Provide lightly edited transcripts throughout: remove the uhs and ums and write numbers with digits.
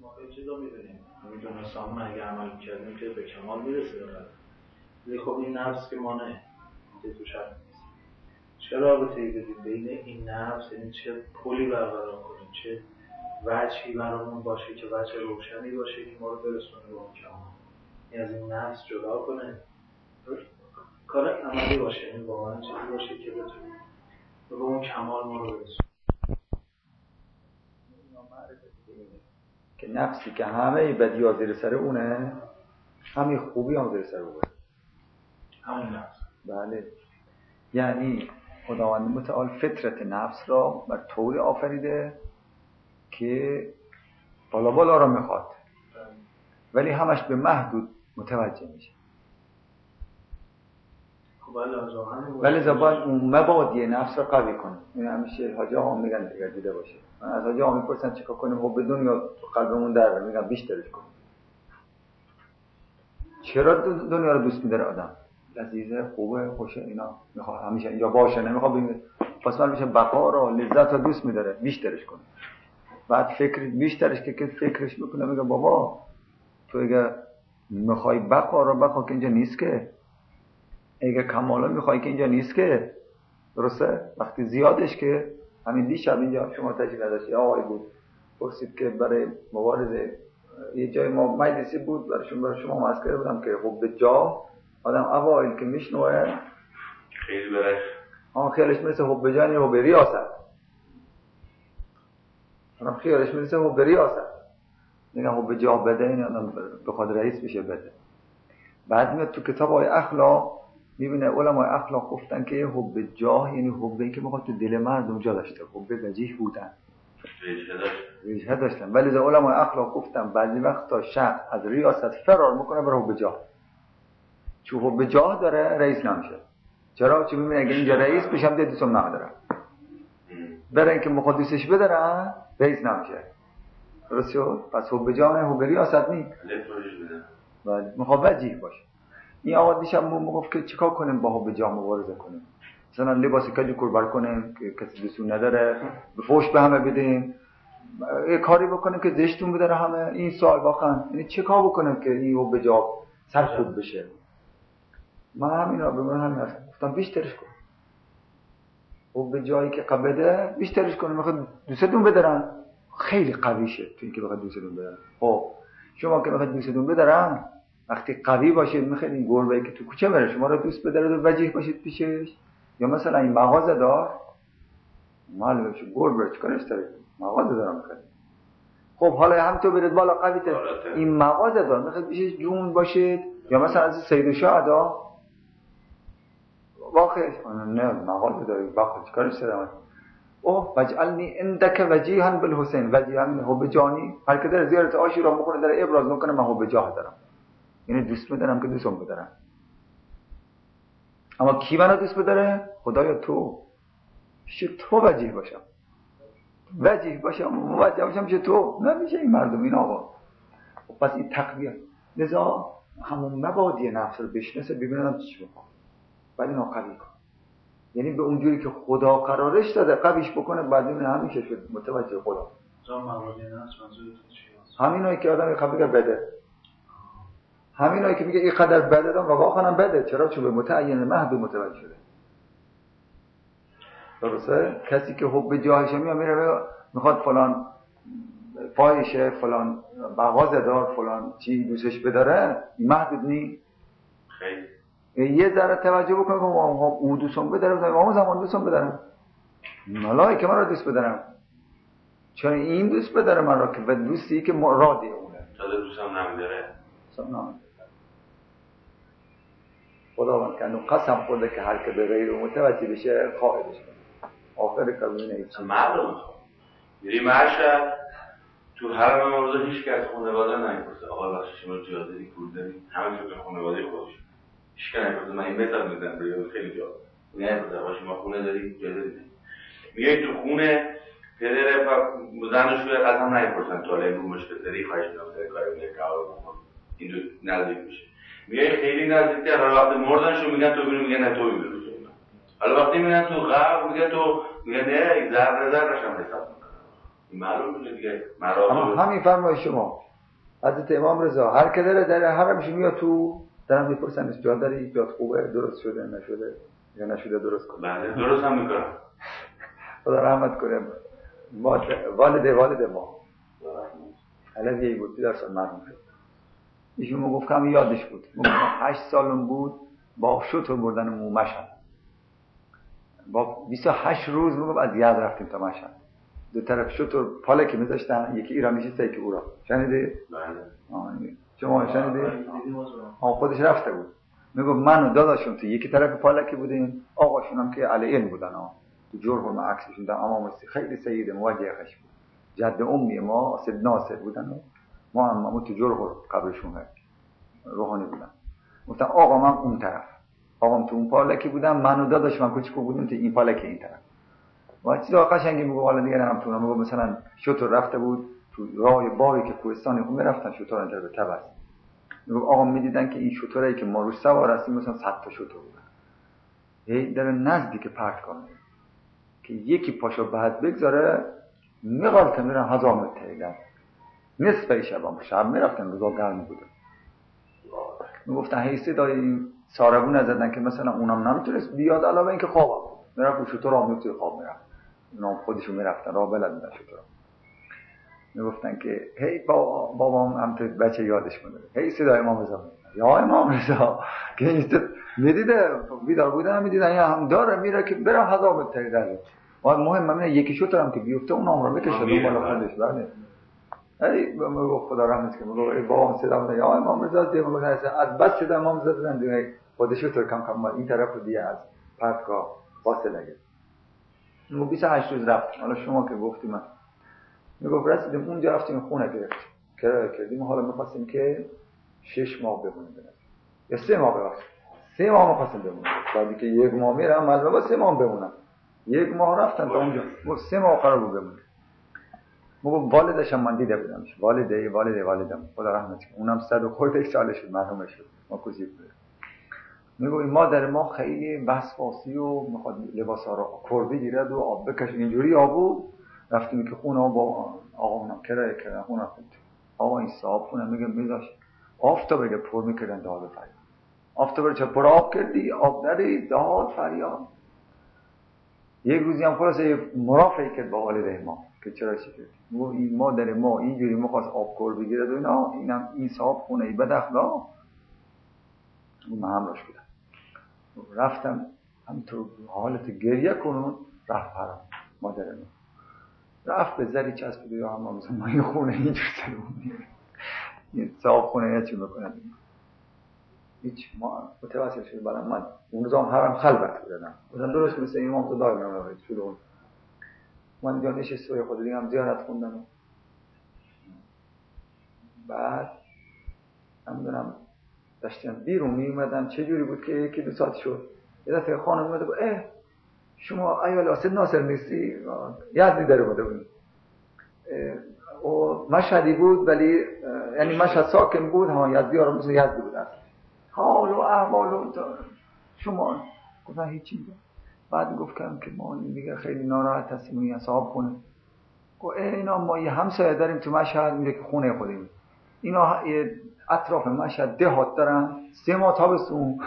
ما یه چیزا می‌بینیم میدونستم اگه عمل کردیم که به کمال میرسه ولی خب این نفس که مانه که تو شرط نیست. چه رابطه‌ای بدیم بین این نفس، یعنی چه پلی برقرار کنیم، چه وجهی برامون باشه که وجه روشنی باشه که ما رو برسونه به اون کمال، این از این نفس جدا کنه، کار عملی باشه، این واقعا چیزی باشه که بتونیم به اون کمال ما رو برسونه. که نفسی که همه بدی‌ها زیر سر اونه، همه خوبی هم زیر سر اونه، همون نفس. بله، یعنی خداوند متعال فطرت نفس را بر طوری آفریده که بالا را میخواد ولی همش به محدود متوجه میشه. ولی باید اون مبادی نفس را قوی کنه. این همیشه حاجی ها میگن دیگه دیده باشه. من از حاجی ها میپرسن چیکار کنیم؟ خب به دنیا قلبمون در میگن بیشترش کنیم. چرا دنیا رو دوست می‌داره آدم؟ لذیذه، خوبه، خوشه، اینا میخواد همیشه اینجا باشه، نمیخواد ببینه. پس من میشه بقا رو، لذت رو دوست می‌داره، بیشترش کنه. بعد فکر بیشترش که فکرش میکنه میگه بابا تو اگه میخوای بقا که اینجا نیست که، اگه کمالا میخوای که اینجا نیست که، درسته؟ وقتی زیادش که همین دیشب اینجا شما تجربه نداشتی آقای بود پرسید که برای مبارزه یه جای ما مجلسی بود برای شما مسکره بودم که حب جاه آدم اوایل که میشنوه خیلی برش خیالش مثل حب جانی حب ریاست، خیالش مثل حب ریاست، میگم حب جاه بده، این آدم بخواد رئیس بشه بده. بعد میاد تو کتاب های اخلاق میبینه علمای اخلاق گفتن که حب جاه یعنی حبی که میخواد تو دل مردم جا داشته، حب وجیه بودن، ریشه داشتن. ولی از علمای اخلاق گفتن بعضی وقتا شخص از ریاست فرار میکنه برای حب جاه، چون حب جاه داره رئیس نمیشه. چرا؟ چون میبینه اگه اینجا رئیس بشم دوستم ندارم، برای اینکه میخواد دوستش بدارن رئیس نمیشه. درست شد؟ پس حب جاه حب ریاست نیست، ولی میخواد وجیه باشه. این آقا دیشب ما گفت که چیکار کنیم با حب جاه مبارزه کنیم؟ مثلا لباس کجی کوربر کنیم که کسی دوستون نداره، به فوش به همه بدیم، یه کاری بکنیم که زشتون بداره همه. این سوال واقعا یعنی چه کار بکنیم که این حب جاه سرکوب بشه؟ من همینا به من همین گفتم بیشترش کن. حب جایی که قبده بیشترش کن، میخواد دوستتون بدارن خیلی قویشه تو اینکه بخواد دوستتون بدارن. خب شما که میخواد دوستتون بدارن وقتی قوی باشید، میخواد این گربه‌ای که تو کوچه بره شما رو دوست بداره و وجیه باشید پیشش، یا مثلا این مغازه دار معلومه چه گربه چیکارش داره، مغازه دارم میخواد. خب حالا هم تو برید بالا قوی تر، این مغازه دار میخواد پیشش جون باشید، یا مثلا از سید شهدا واقعا نه مغازه داری واقعا چیکارش داره. اوه وجعلنی عندك وجیها بالحسین، وجیها من حب جانی، هر که در زیارت عاشورا میکنه در ابراز میکنه من حب جاه دارم، یعنی دوست میدارم که دوستم بدارم. اما کی منو دوست بداره؟ خدایا تو وجیه باشم، وجیه باشم چه تو نمیشه این مردم این آقا. پس این تقویه، لذا همون مبادی نفس رو بشناسه ببینم چی بکنم بعد اینو قوی کن، یعنی به اونجوری که خدا قرارش داده قویش بکنه، بعد این همیشه شد متوجه خدا. مبادی نفس منظورتون چیه؟ همینایی که آدم قوی بده، همینایی که میگه این قدر بده دام و واقعا بده. چرا؟ چون به متعین محدود متوجه شده. درسته؟ کسی که حب جاهش میره میخواد فلان فایشه، فلان مغازه دار، فلان چی دوستش بداره، محدود نی. خیلی یه ذره توجه بکنه که او دوستم بداره، اون زمان دوستم بدارم، ملائکه من رو دوست بدارم، چون این دوست بداره من رو که به دوستی که مرادی اونه. داده دوستم نمیداره خداوند کنو قسم خورده که هر که به غیر متوجه بشه خواهدش کنه. آخر کلمه نیست مردم میری معشر تو حرم موضوع هیچ که از خانواده نمیپرسه آقا بخش شما جا داری پول داری، همه تو خانواده خودش هیچ که نمیپرسه. من این مثال میزنم برای خیلی جا نمیپرسه آقا شما خونه داری جا داری، میای تو خونه پدر و زن و شوهر قسم نمیپرسن تو حالا رومش بذاری خواهش می‌کنم سر کاری میگه که آقا این دو نزدیک میشه، میای خیلی نزدیک‌تر، حالا وقتی مردنشو میگن تو ببین، میگن نه تو ببین، حالا وقتی میگن تو قبر میگن تو، میگن نه ذره ذره‌ش هم حساب میکنه. معلوم میشه دیگه. اما همین فرمای شما حضرت امام رضا هر که داره حرمش میاد تو، دارم میپرسن جا داری، جات خوبه، درست شده نشده یا نشده درست کنه. بله درست هم میکنم. خدا رحمت کنه والد ما علوی بود در سال مرحوم شد. ایشون ما گفتم یادش بود، ما 8 سالم بود با شتر بردن مو مشهد، با 28 روز میگم از یزد رفتیم تا مشهد. دو طرف شتر پالکی میذاشتن، یکی ایرانی شد یکی اورا. شنیدی؟ بله. شما شنیدی؟ خودش رفته بود. میگم من و داداشم تو یکی طرف پالکی بودیم، آقاشون هم که علیین بودن تو جرح عکسشون در امام خیلی سید موجه خش بود. جد امی ما سید ناصر بودن، ما هم تو جرح قبرشون روحانی بودن. گفتن آقا من اون طرف، آقام تو اون پالکی بودم، من و داداشم کوچیکو بودیم تو این پالکی این طرف. و چیزا قشنگی میگه حالا دیگه نمیتونم. میگه مثلا شتر رفته بود تو راه باری که کوهستانی خون میرفتن شتر انجا به تبس. میگه آقا میدیدن که این شترایی که ما روش سوار هستیم مثلا 100 تا شتر بودن، هی در نزدیک پرت کنه که یکی پاشو بعد بگذاره میقالت میرن 1000 متر دیگه نصف شب میرفتن، روزا گرم بود. میگفتن هی صدای ساربون زدن که مثلا اونم نمیتونست بیاد، علاوه اینکه خوابم میرفت شتر آمد توی خواب میرفت، اونا خودشون میرفتن راه بلد بودن شتر. میگفتن که هی بابام هم تو بچه یادش میاد، هی صدای امام رضا یا امام رضا که این میدیده بیدار بودن، میدیدن یا هم داره میره که بره 1000 متر داره. و مهم همینه یکی شتر هم که بیفته اون عمر بکشه دو بالا خودش. بله ای میگه خدا رحمت کنه. میگه ای بابام صدا میده یا امام رضا دیگه میگه از بس صدا امام رضا زدن دیگه خودش شتر کم کم این طرف رو دیگه از پرتگاه فاصله گرفت. میگه 28 روز رفت. حالا شما که گفتی من میگه رسیدیم اونجا رفتیم خونه گرفتیم کرایه کردیم. حالا می‌خواستیم که 6 ماه بمونیم یا 3 ماه بمونیم. 3 ماه می‌خواستیم بمونیم. بعدی که 1 ماه میرم معلومه با 3 ماه بمونم. 1 ماه رفتن تا اونجا. 3 ماه قرار بود بمونیم. میگه والدش هم من دیده بودمش. والدم خدا رحمت کنه. اونم 100 و خورده سالش بود مرحوم شد. ما کوچیک بود. میگه مادر ما خیلی وسواسی و میخواد لباسا رو کور بگیرد و آب بکشه اینجوری آبو. رفتیم که خونه با آقا کرایه کردن خونه خود. آقا این صاحب خونه میگه میذاش آفتاب بگه پر میکردن داد و فریاد. آفتاب چه پر آب کردی آب نداری داد فریاد. یک روزی هم خلاصه مرافعه کرد با والده ما که چرا چی کرد. این مادر ما اینجوری میخواست آب کور بگیرد و اینا، اینم این صاحب خونه ای بد اخلاق. من همراهش بودم. رفتم همینطور حالت گریه کنون رفت حرام مادر ما. رفت به زری چسبید یا هم ما این خونه اینجور سرمونی این صاحب خونه یا چی بکنه هیچ ما متوسط شد. برای من اون روز هم حرم خلوت بودم بودن درست مثل امام تو دارم نمید شروع من جا نشست سوی خود دیگه هم زیارت خوندم. بعد نمیدونم داشتم بیرون می اومدم چه جوری بود که 1-2 ساعت شد یه دفعه خانم اومده بود شما ایال سید ناصر نیستی؟ یزدی داره بوده بود و مشهدی بود ولی یعنی مشهد ساکن بود ها یزدی ها رو مثل یزدی بود اصلا حال و احوال و شما گفتن هیچی. بعد گفتم که ما دیگه خیلی ناراحت هستیم این صاحب خونه اینا ما یه همسایه داریم تو مشهد میگه که خونه خودمون اینا اطراف مشهد دهات دارن 3 ماه تابستون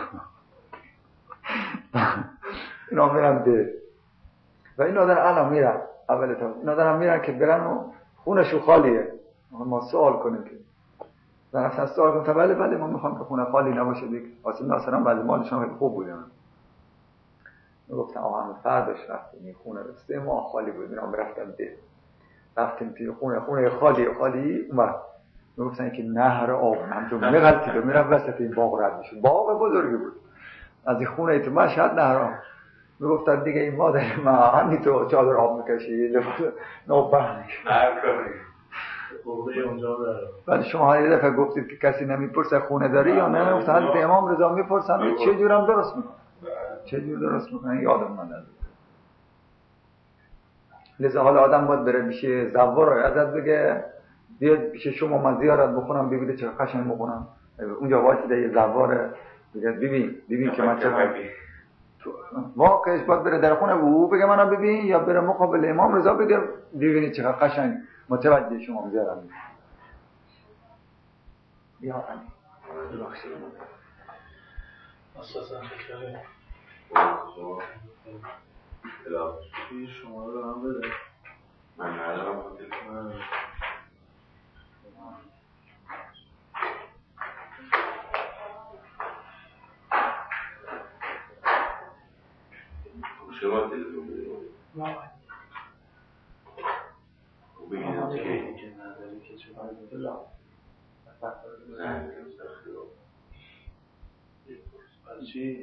اینا میرن ده و اینا دارن الان میرن اول تا اینا دارن میرن که برن و خونه‌شو خالیه. ما سوال کنیم که من اصلا سوال کنم بله ما میخوام که خونه خالی نباشه دیگه. واسه ناصر هم بعد مالشون خیلی خوب بوده. من گفتم آقا هم فرداش رفتیم این خونه 3 ماه خالی بود. اینا رفتن ده رفتیم توی خونه خالی اومد. میگفتن که نهر آب همونجا میغلطید و میرفت وسط این باغ رد میشه. باغ بزرگی بود از این خونه تو مشهد نهر آب. میگفتن دیگه این مادر ما همین تو چادر آب میکشی لباس نوبر هر کاری قوه اونجا داره. ولی شما یه دفعه گفتید که کسی نمیپرسه خونه داری یا نه. گفتن حضرت امام رضا میپرسن چه جورم درست میکنه چه جور درست میکنه یادم من لذا حالا آدم باید بره میشه زوار ازت بگه بیاد پیش شما من زیارت بخونم ببینید چه قشنگ بخونم اونجا واسه یه زواره بگه ببین که من چقدر واقعش باید بره در خونه او بگه منو ببین، یا بره مقابل امام رضا بگه ببینید چقدر قشنگ متوجه شما میذارم. یا امین ببخشید اساسا فکره شما رو هم بده من ندارم شما تلفن بده ببینم چه که نداری که چه باید لا چی؟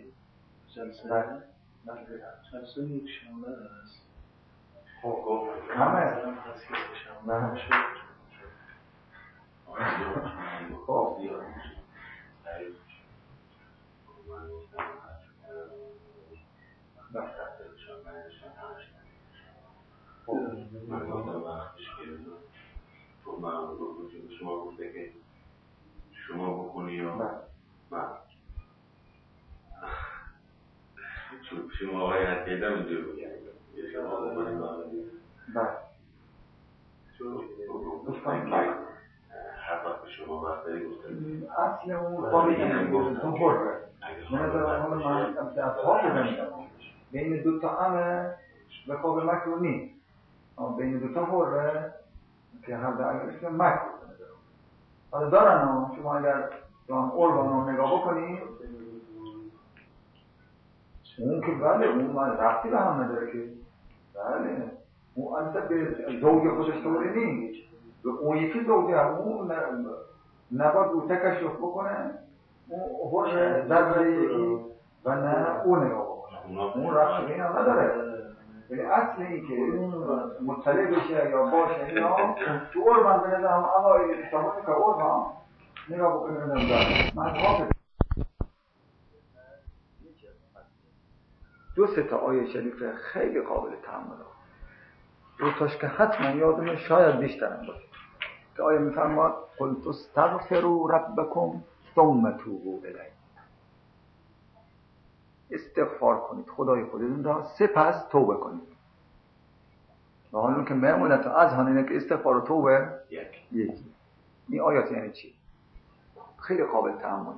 جلسه یک شنبه هست. خب همه هست که شنبه شد. خب من گفتم وقتش گرفتم تو من شما گفته که شما بکنی یا من شما آقای حد کردم اینجور بگم شما بکنی من گفتم که هر وقت شما وقت داری گفتم اصل اون قابلی گفتم بره من دارم حالا من اصحاب بودم بین دوتا همه به قابل مکرو نیست، بین دوتا بره که هر درگرش که مکرو حالا دارن. شما اگر جان ارگان رو نگاه بکنید اون که بله اون رفتی به هم نداره که بله اون اصلا به زوج خودش طوری نیست، اون یکی زوجه اون نباید او تکشف بکنه اون در یکی و نه اون نگاه بکنه اون رفت به این هم نداره. ولی اصل این که مطلع بشه یا باشه اینا تو ارگان به نظرم اما کتابانی که ارگان نگاه بکنه من حافظ دو سه تا آیه شریفه خیلی قابل تأمل دو تاش که حتما یادمه شاید بیشترم باشه که آیه میفرماد قلت استغفروا ربکم ثم توبوا الیه، استغفار کنید خدای خودتون را سپس توبه کنید. و حالا که معمولت اذهان اینه که استغفار و توبه یکی. این آیات یعنی چی؟ خیلی قابل تأمل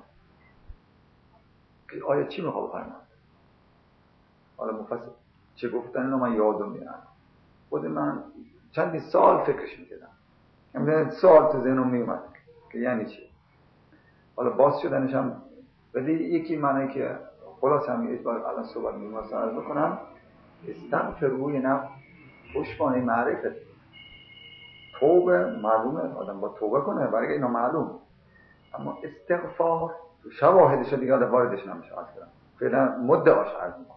که آیه چی میخواد بفرماد. حالا مفصل چه گفتن اینو من یادم میاد، خود من چندی سال فکرش میکردم، همین سال تو ذهنم میومد که یعنی چی. حالا باز شدنش هم ولی یکی معنی که خلاص همین اجبار الان صحبت می‌کنم عرض بکنم استغفروا نه خوشبانه معرفت توبه معلومه آدم با توبه کنه برای اینا معلوم، اما استغفار تو شواهدش دیگه آدم واردش نمیشه اصلا فعلا مدعاش عرض میکنم.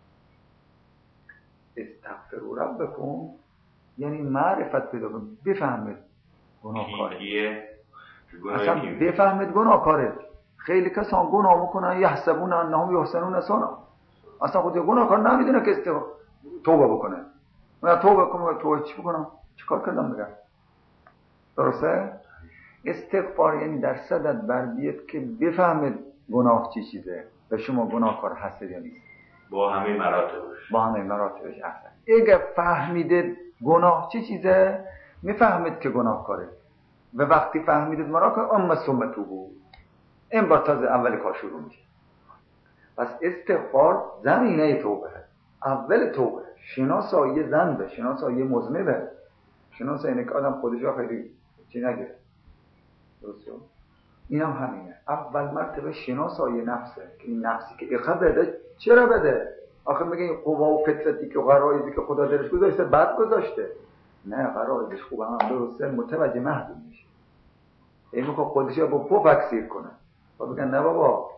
استغفروا ربکم یعنی معرفت پیدا کن، بفهمید گناهکاره، اصلا بفهمید گناهکاره. خیلی کسان گناه میکنن یحسبون انهم یحسنون صنعا، اصلا خود گناهکار نمیدونه که توبه بکنه. من توبه کنم توبه چی بکنم چیکار کردم بگم درسته؟ استغفار یعنی در صدد بر بیاد که بفهمید گناه چی چیزه و شما گناهکار هستید یا نیست با همه مراتبش اصلا اگه فهمیدید گناه چی چیزه میفهمید که گناهکاره و وقتی فهمیدید مراکه اما ثم توبوا این با تازه اول کار شروع میشه. پس استغفار زمینه توبه اول توبه شناسایی ذنبه، شناسایی مذنبه، شناسایی اینه که آدم خودشو خیلی چی نگیره. درسته؟ این هم همینه. اول مرتبه شناسایی نفسه که این نفسی که اخواه بده چرا بده؟ آخه میگه این قوا و فطرتی که غرایزی که خدا درش گذاشته بد گذاشته، نه غرایزش خوبه هم درسته متوجه محدود میشه. این میگه خودشو با پفک سیر کنه و بگن نه بابا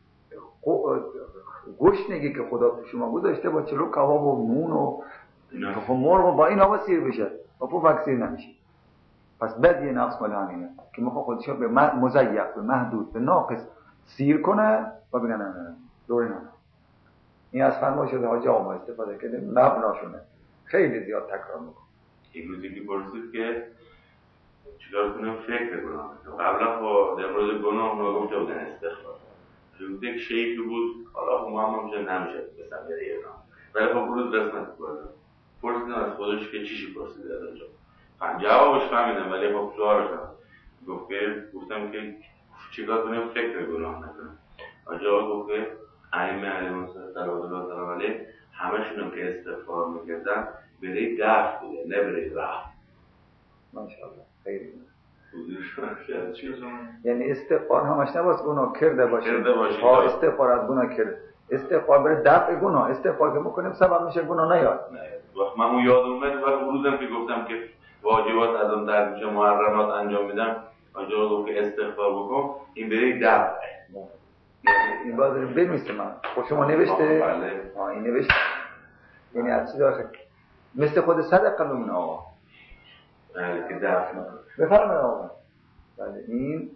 گوشتنگی که خدا تو شما گذاشته با چلو کباب و نون و مرغ با این آوا سیر بشه با پفک سیر نمیشه. پس بدی نفس مال همینه که میخواد خودشو به مزیق به محدود به ناقص سیر کنه و بگن نه دوری نه. این از فرمایش حاجی آقا استفاده کرده مبناشونه خیلی زیاد تکرار میکنه. یک روزی که پرسید که چیکار کنم فکر کنم قبلا با در مورد گناه ما گفته بودن استغفار یک شیخی بود، حالا هم میشه نمیشه بسن بره ایران، ولی خب برود قسمت بردم. پرسیدم از خودش که چیشی پرسیده از اونجا. جوابش فهمیدم ولی خب سوالش هم. گفتم که چیکار کنیم فکر گناه نکنم. جواب گفت که ائمه علیهم السلام علیه همشون که استغفار میکردن برای دفع بوده نه برای رفع. ماشاءالله خیلی چیز یعنی استغفار همش نباید گناه کرده باشه. ها استغفار از گناه کرده. استغفار برای دفع گناه. استغفار که میکنیم سبب میشه گناه نیاد. وقت من اون یاد اومد وقت ورودم که گفتم که واجبات از اون ترک میشه محرمات انجام میدم. آنجا گفت که استغفار بکن این برای دفع. این باید بنویسه من. خود شما نوشته؟ بله. این نوشته. یعنی از چیز آخر مثل خود صدقه بمونه آقا. بله که دفع نکنه. بفرمایید آقا. بله این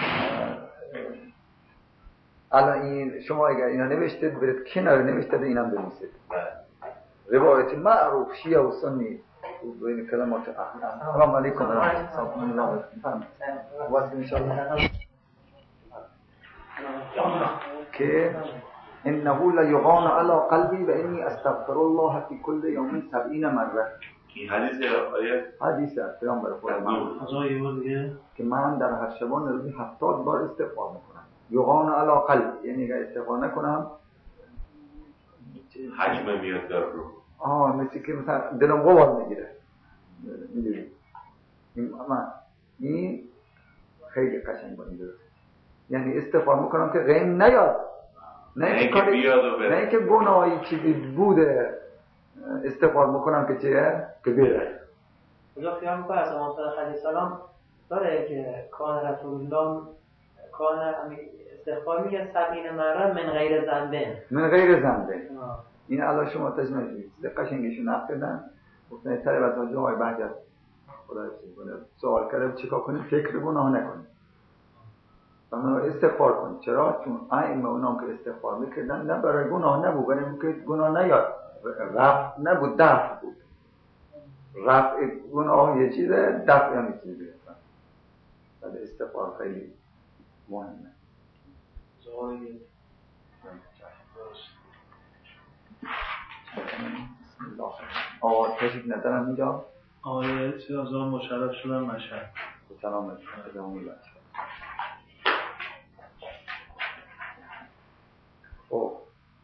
الان این شما اگر اینا نوشتید برید کنار نوشته اینم بنویسید. روایت معروف شیعه و سنی بین کلمات السلام علیکم و رحمت الله که انه لیغان علی قلبی و انی استغفر الله فی کل یوم 70 مره. این حدیث آیه حدیثه پیامبر خدا که من در هر شبانه روزی 70 بار استغفار میکنم. یغان علی قلبی یعنی اگر استغفار نکنم حجم میاد در رو. مثل که مثلا دلم غبار میگیره. این خیلی قشنگ بود. یعنی استغفار میکنم که غم نیاد. نه که گناهی چیزی بوده استغفار میکنم که چیه؟ که بیره. اونجا خیال میکنه از امام صادق علیه السلام داره که کان رسول الله کان استغفار میگه 70 مره من غیر ذنبه. من غیر ذنبه. این الان شما تجمع کنید. قشنگشون نقدن. گفتن طلبت ها جای بهجت خدا رسید کنه. سوال کرده چیکار کنید؟ فکر گناه نکنید. اما استغفار کنید. چرا؟ چون ائمه اونام که استغفار میکردن نه برای گناه نبود، برای اینکه گناه نیاد. رفع نبود، دفع بود. رفع گناه یه چیزه، دفع هم یه چیزه. ولی استغفار خیلی مهمه. تشریف ندارم اینجا. آقای سیازان مشرف شدن مشهد. سلامت ادامه بچه. خب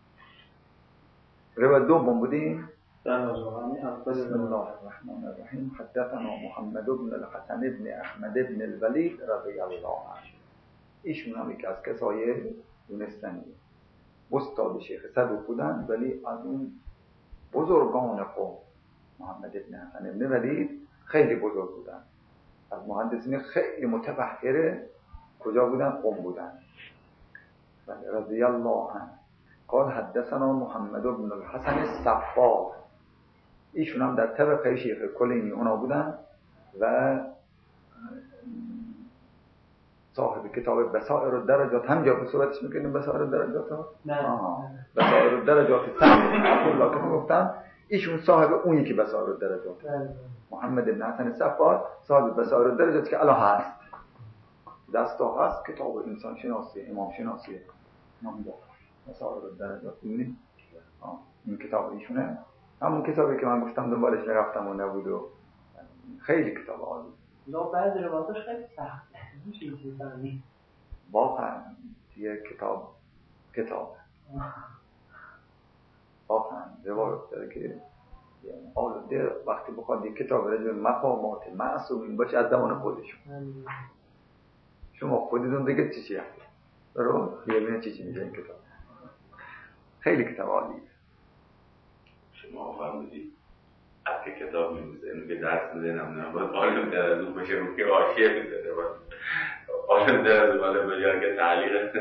روایت دوم بودیم. بسم الله الرحمن الرحیم. حدثنا محمد بن الحسن بن احمد بن الولید رضی الله عنه. ایشون هم یک از کسای دونستنی استاد شیخ صدوق بودن ولی از اون بزرگان قوم. محمد بن حسن بن ولید خیلی بزرگ بودن. از محدثین خیلی متبحره. کجا بودن؟ قوم بودن. رضی الله عنه. قال حدثنا محمد بن الحسن الصفار. ایشون هم در طبقه شیخ کلینی اونا بودن و صاحب کتاب بصائر الدرجات. همجا به صورتش میکنیم بصائر الدرجات ها؟ بصائر الدرجات سعد عبدالله که میگفتن ایشون صاحب اونی که بصائر الدرجات. محمد بن حسن الصفار صاحب بصائر الدرجات که الان هست. دستا هست کتاب انسان شناسی امام شناسی نام داره. بصائر الدرجات ببینید. این کتاب ایشونه. همون کتابی که من گفتم دنبالش نرفتم و نبود و خیلی کتاب عالی. لا بعضی روایتاش خیلی سخته. میشه چیزی فهمید. واقعا یه کتاب واقعا روایت داره که آلوده وقتی بخواد یک کتاب راجع به مقامات معصومین باشه از زمان خودشون. شما خودتون بگید چی هست. رو ببینید چی میگه این کتاب. خیلی کتاب عالیه. شما فهمیدید که کتاب می‌نویسه اینو که درس میده نمیدونم باید عالم در از اون باشه رو که حاشیه می‌ذاره باید عالم در از بالا بجار که تعلیق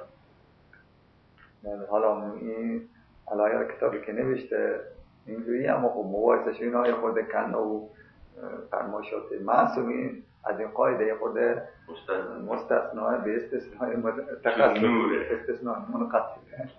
نه حالا این علایه کتابی که نوشته اینجوری اما خب مباحثش اینا یه خورده کنه و فرمایشات معصومین از این قاعده یه خورده مستثنا به استثناء تخصص استثناء منقطع.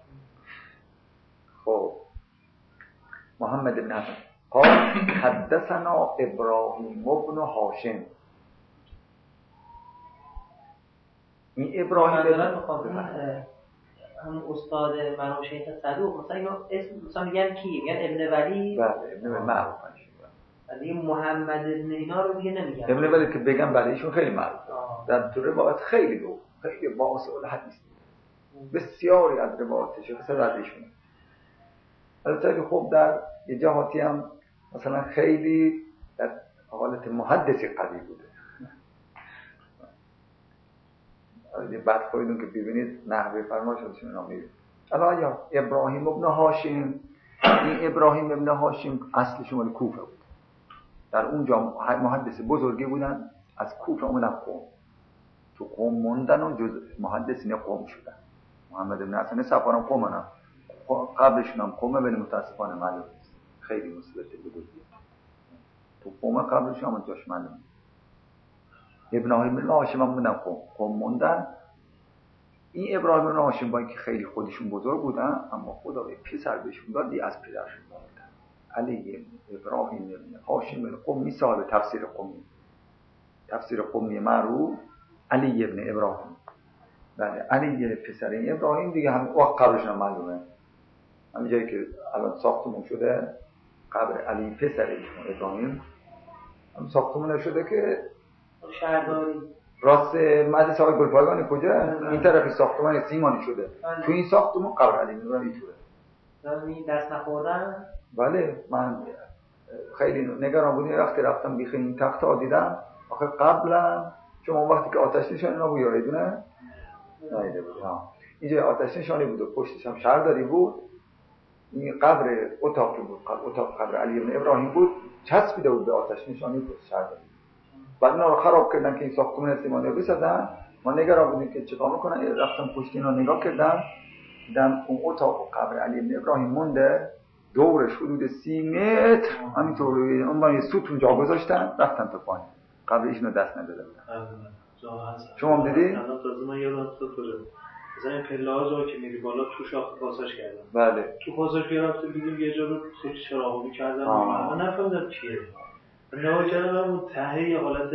خب محمد بن حسن قال حدثنا ابراهیم بن هاشم. این ابراهیم هم استاد مرحوم شیخ صدوق مثلا اینو اسم مثلا میگن کی؟ میگن ابن ولی. بله ابن ولی معروف میشه. دیگه محمد ابن اینا رو دیگه نمیگن. ابن ولی که بگم برای ایشون خیلی معروفه. در تو روایت خیلی واسع الحدیث. بسیاری از روایات شیخ صدوق از ایشونه. البته خب در یه جهاتی هم مثلا خیلی در حالت محدثی قوی بوده. بعد خودتون که ببینید نحوه فرمایشاتشون اینا میبینید. الان یا ابراهیم ابن هاشم، این ابراهیم ابن هاشم اصلش مال کوفه بود. در اونجا محدث بزرگی بودن، از کوفه اومدن قم. تو قم موندن و جز محدثین قم شدن. محمد ابن حسن صفوان قم نه. قبلشون هم قمه ولی متاسفانه معلوم نیست. خیلی مصیبت بزرگیه. تو قم قبلشون هم جاش معلوم نیست. ابراهیم ابن هاشم هم موندن قم موندن. این ابراهیم ابن هاشم با اینکه خیلی خودشون بزرگ بودن اما خدا به پسر بهشون داد از پدرشون دادن. علی ابراهیم ابن هاشم القمی صاحب تفسیر قمی. تفسیر قمی معروف علی ابن ابراهیم. بله علی پسر این ابراهیم دیگه هم وقت قبرش هم معلومه. همین جایی که الان ساختمون شده قبر علی پسر ایشون ابراهیم هم ساختمون شده که شهرداری راست مدرسه های گلپایگانی کجا؟ این طرف ساختمان سیمانی شده. تو این ساختمون قبر علی ابراهیم اینطوره. دارمی دست نخوردن؟ بله من خیلی نگران بودم وقتی رفتم بیخ این تخت دیدم آخه قبلا شما وقتی که آتش نشانی نبود یادتونه؟ نایده بود. اینجا آتش نشانی بود و پشتش هم شهرداری بود. این قبر اتاقی بود، اتاق قبر علی ابن ابراهیم بود، چسبیده بود به آتش نشانی پشت شهرداری. بعد اینا رو خراب کردن که این ساختمان سیمانی رو بسازن. ما نگران بودیم که چیکار میکنن. رفتم پشت اینا نگاه کردم دیدم اون اتاق قبر علی ابن ابراهیم مونده، دورش حدود 30 متر همینطور اون با یه ستون جا گذاشتن رفتن تا پایین. قبر ایشونو دست ندادن. شما هم دیدی؟ الان تازه من یادم افتاد کجا. مثلا این پله‌ها که میری بالا تو شاخه پاساژ کردن. بله. تو پاساژ گرفته دیدیم یه جا رو چراغی کردن. من نفهمیدم چیه. نگاه کردم اون ته یه حالت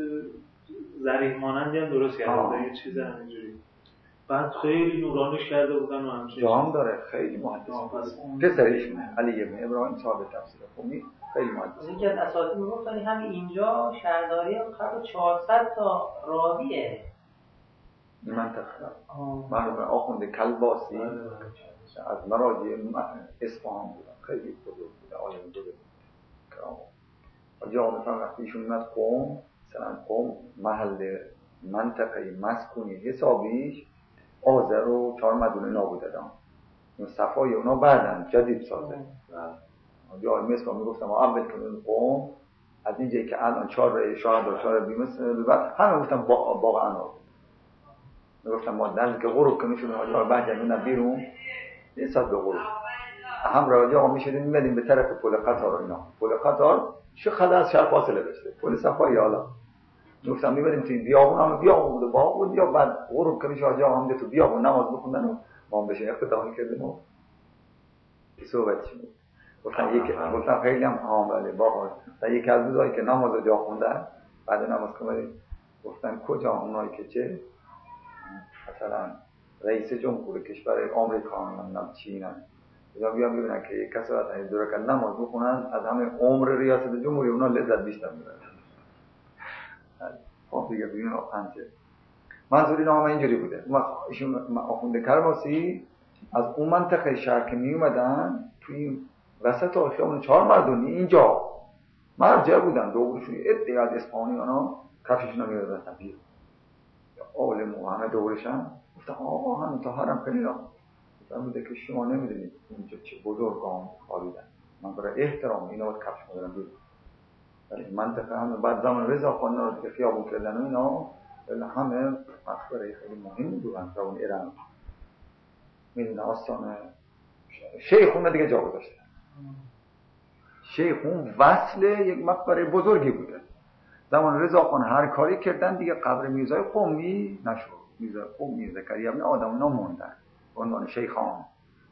ظریف مانندی هم درست کردن. یه چیز همینجوری. بعد خیلی نورانیش کرده بودن و همچنین. جام داره خیلی محدث. پسرشونه علی ابن ابراهیم صاحب تفسیر قمی خیلی محدث. یکی از اساتید میگفتن همین اینجا شهرداری قبل 400 تا راویه. این منطقه مرحوم آخوند کلباسی از مراجع اصفهان بودن، خیلی بزرگ بوده، عالم بزرگ کرام. جا مثلا وقتی ایشون اومد قم، مثلا قم محل منطقه مسکونی حسابیش آذر و چهارمدون اینا بوده دام. این صفای اونا بعدن جدید سازه. جا مثلا میگفتم اول کنون قم از اینجایی که الان 4 شهر و 4 بیمس بعد همه گفتم باغ انار. میگفتم ما نزدیک که غروب که میشونیم آجا بعد جنون بیرون نسبت به غروب هم راجع ها میشدیم میمدیم به طرف پل قطار و اینا. پل قطار چقدر از شهر فاصله داشته، پل صفایی حالا میگفتم میبریم تو این بیابون، هم بیابون بود و باغ بود، یا بعد غروب که میشه آجا هم تو بیابون نماز بخوندن و ما هم بشین اختتامی کردیم و که صحبتش بود. گفتم خیلی هم بله باغ و یکی از روزایی که نماز جا خوندن بعد نماز کردیم گفتن کجا اونایی که چه مثلا رئیس جمهور کشور آمریکا هم چین هم بیا ببینن که یک کسی وقتی دو رکعت نماز بخونن از همه عمر ریاست جمهوری اونا لذت بیشتر میبرن. خب دیگه ببین آخنده منظور اینا هم اینجوری بوده. ایشون آخونده کرباسی از اون منطقه شهر که می اومدن توی وسط آخیامون 4 مردمی اینجا مرجع بودن، دورشون عده از اصفهانی اونا کفششون رو می‌رفتن بیرون. عالم و همه دورشن گفتن آقا همین تا حرم خیلی را فرموده که شما نمیدونید اینجا چه بزرگان خالیدن، من برای احترام اینا باید کفش مدارم بیرون. ولی منطقه همه بعد زمان رضا خان رو که خیابون کردن و اینا همه مقبره خیلی مهمی بودن تا اون ایران میدونه آستان شیخون دیگه جا گذاشتن. شیخون وصل یک مقبره بزرگی بوده. زمان رضا خان هر کاری کردن دیگه قبر میرزای قمی نشد. میرزای قمی زکریا ابن آدم اونا موندن به عنوان شیخان.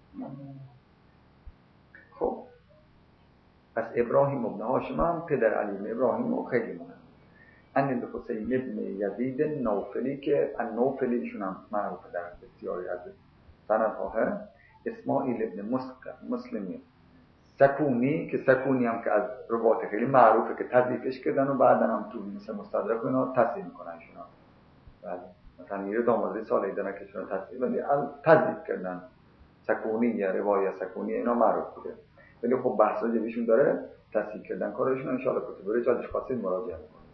خب پس ابراهیم ابن هاشم هم پدر علی ابن ابراهیم و خیلی مهم. ان الحسین ابن یزید نوفلی که النوفلی ایشون هم معروف در بسیاری از سندها اسماعیل ابن مسلمی سکونی که سکونی هم که از روایات خیلی معروفه که تضعیفش کردن و بعدن هم تو مثل مستدرک اینا تصحیح میکنن شونا. بله مثلا یه داماده سالی دارن که شونا تصحیح ولی تضعیف کردن. سکونی یا روایت سکونی اینا معروف بوده ولی خب بحثا جویشون داره تصحیح کردن کارشون ان شاء الله کتب رجالش خاصی مراجعه میکنه.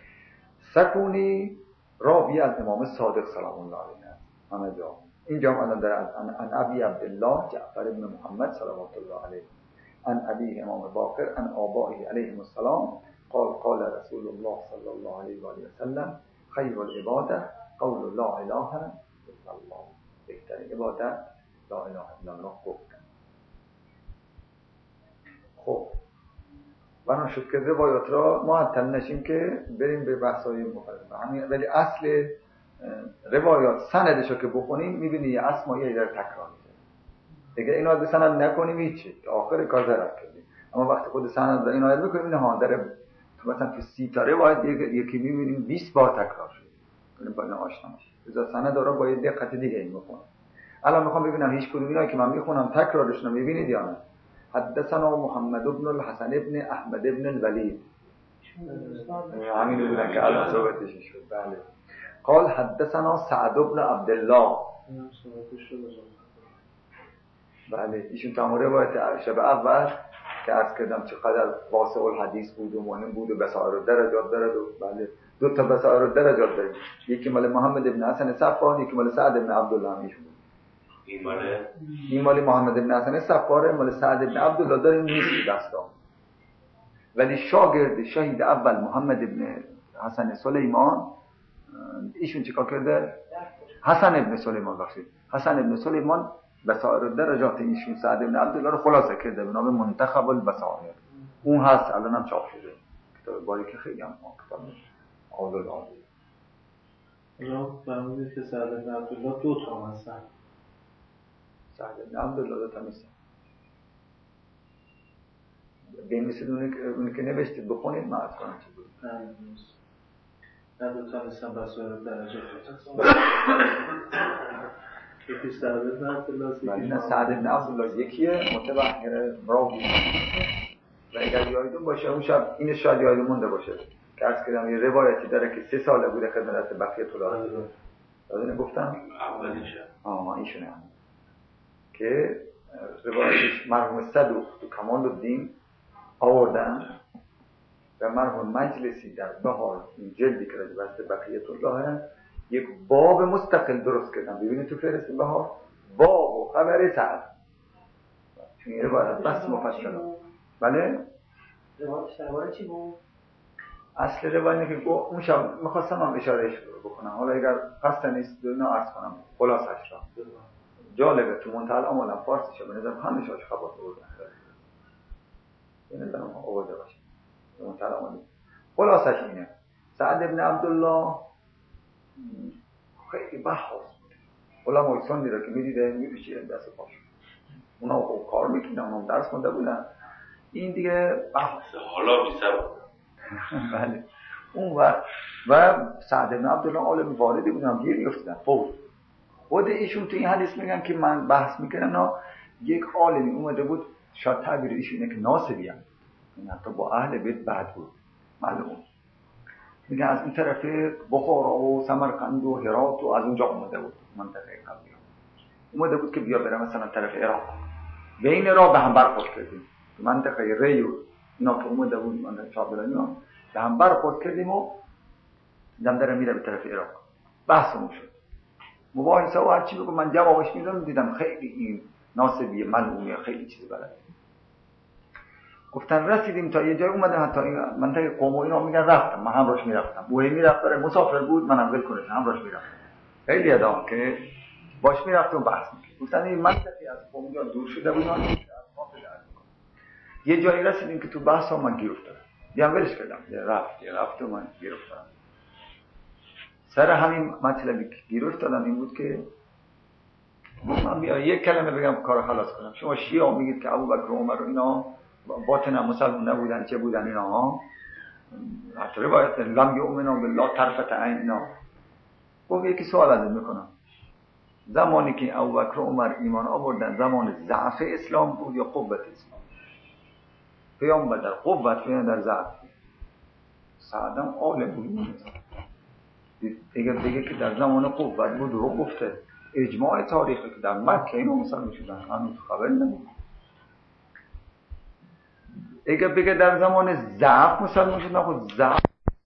سکونی راوی از امام صادق سلام الله علیه همه جا اینجا هم الان داره عن ابی عبدالله جعفر بن محمد صلوات الله علیه عن ابی امام باقر عن آبائه علیهم السلام قال رسول الله صلی الله علیه و آله و سلم خیر العباده قول لا اله الا الله. بهترین عبادت لا اله الا الله گفتن. خب بنا شد که روایات را معطل نشیم که بریم به بحث‌های مختلف همین ولی اصل روایات سندشو که بخونیم می‌بینی یه اسمایی داره تکرار میشه. دیگه اینا به سند نکنیم هیچی آخر کار ضرر کردیم. اما وقتی خود سند داره اینا رو بکنیم ها داره مثلا تو 30 تا روایت یکی می‌بینیم 20 بار تکرار شده. یعنی با اینا آشنا میشه. لذا سند رو با یه دقت دیگه این بخونیم. الان میخوام ببینم هیچ کدوم اینا که من میخونم تکرارش رو می‌بینید یا نه. حدثنا محمد بن الحسن بن احمد بن الولید همین رو بودن که الان صحبتش شد. بله قال حدثنا سعد بن عبدالله. بله ایشون تمام روایت شب اول که عرض کردم چقدر واسع الحدیث بود و مهم بود و بسائر درجات داره و بله دو تا بسائر درجات داره. یکی مال محمد بن حسن صفار یکی مال سعد بن عبدالله میشه. این مال محمد بن حسن صفاره مال سعد بن عبدالله داره نیست دستا ولی شاگرد شهید اول محمد بن حسن سلیمان ایشون چیکار کرده؟ حسن بن سلیمان بسائر درجات ایشون سعد بن عبدالله رو خلاصه کرده به نام منتخب البسائر. اون هست الان هم چاپ شده کتاب باریک خیلی هم کتاب عالی را فرمودید که سعد بن عبدالله 2 تا هستن. سعد بن عبدالله 2 تا نیستن. به مثل اونی که نوشتید بخونید من از کنم چی بود. نه 2 تا نیستن بسائر درجات یکی سعد بن عبدالله نه سعد بن عبدالله یکیه متبحر راوی و اگر یادتون باشه اون شب این شاید یادتون مونده باشه که عرض کردم یه روایتی داره که 3 ساله بوده خدمت بقیه طلاب یادتون گفتم اولیشه ایشونه که روایتش مرحوم صدوق تو کمال الدین آوردن و مرحوم مجلسی در بهار این جلدی که راجع به بقیه طلاب یک باب مستقل درست کردن. ببینید تو فهرست بهار باب و خبر سعد چون این روایت بس مفصله. بله روایتش درباره چی بود؟ اصل روایتی که اون شب می‌خواستم هم اشارهش بکنم حالا اگر قصد نیست اینا عرض کنم خلاصش را. جالبه تو منتهى الامال فارسی شو بنظرم همه شاش خبر بردن به نظرم آورده باشه منتهى الامال. خلاصش اینه سعد بن عبدالله خیلی بحث بود. علمای سنی را که می‌دیده می‌پیچیدن دست پاش. اونا خوب کار می‌کردن، اونا درس خونده بودن. این دیگه بحث حالا بی‌سبب. بله. اون و سعد بن عبدالله عالم واردی بودن گیر افتادن. خود ایشون تو این حدیث میگن که من بحث می‌کردم یک عالمی اومده بود شاید تعبیر ایشونه که ناصبی هم. این حتی با اهل بیت بعد بود. معلومه. میگه از این طرف بخارا و سمرقند و هرات و از اونجا اومده بود منطقه قبلی اومده بود که بیا برم مثلا طرف عراق بین راه به هم برخورد کردیم منطقه ریو اینا که اومده بود منطقه چابلانی به هم برخورد کردیم و دم داره میره به طرف عراق بحثمون شد مباحثه و هرچی بگو من جوابش میدم دیدم خیلی این ناسبی ملعونی خیلی چیز بلد گفتن رسیدیم تا یه جای اومدن حتی این منطقه قم و اینا میگن رفتم من همراهش میرفتم بوهی میرفت داره مسافر بود منم ول کنش همراهش میرفتم خیلی ادام که باش میرفتم بحث میکرد گفتن این منطقه از قم جان دور شده بود یه جایی رسیدیم که تو بحث ها من گیر افتادم دیگه ولش کردم رفت و من گیر افتادم سر همین مطلبی که گیر افتادم این بود که من بیا یک کلمه بگم کارو خلاص کنم شما شیعه میگید که ابوبکر و عمر و اینا باطن مسلمان نبودن چه بودن اینا ها حتی روایت لم یؤمنوا بالله طرفت عین اینا گفت یکی سوال ازت میکنم زمانی که ابوبکر و عمر ایمان آوردن زمان ضعف اسلام بود یا قوت اسلام؟ پیامبر در قوت و در ضعف. سعدم عالم بود. دیگه بگه که در زمان قوت بود رو گفته. اجماع تاریخی که در مکه اینو مسلمان شدن هنوز خبر نبود. اگه بگه در زمان ضعف مسلمان شدن خود ضعف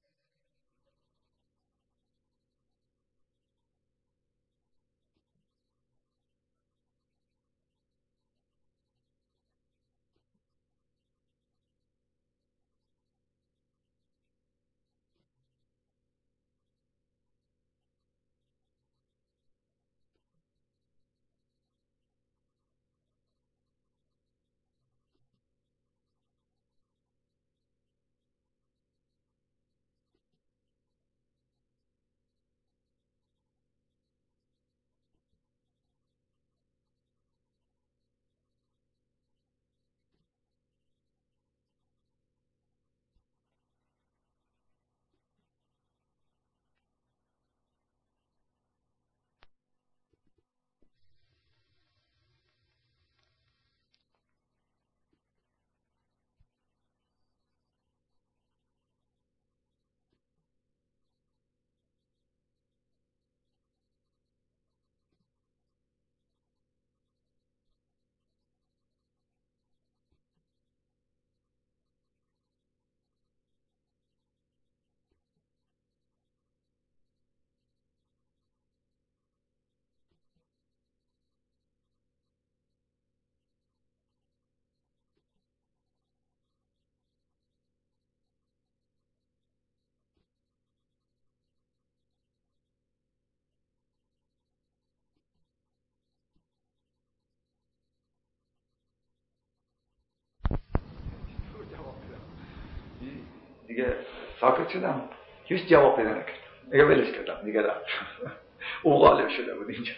دیگه ساکت شدم، هیچ جواب پیدا نکردم. دیگه ولش کردم، دیگه رفت. او غالب شده بود اینجا.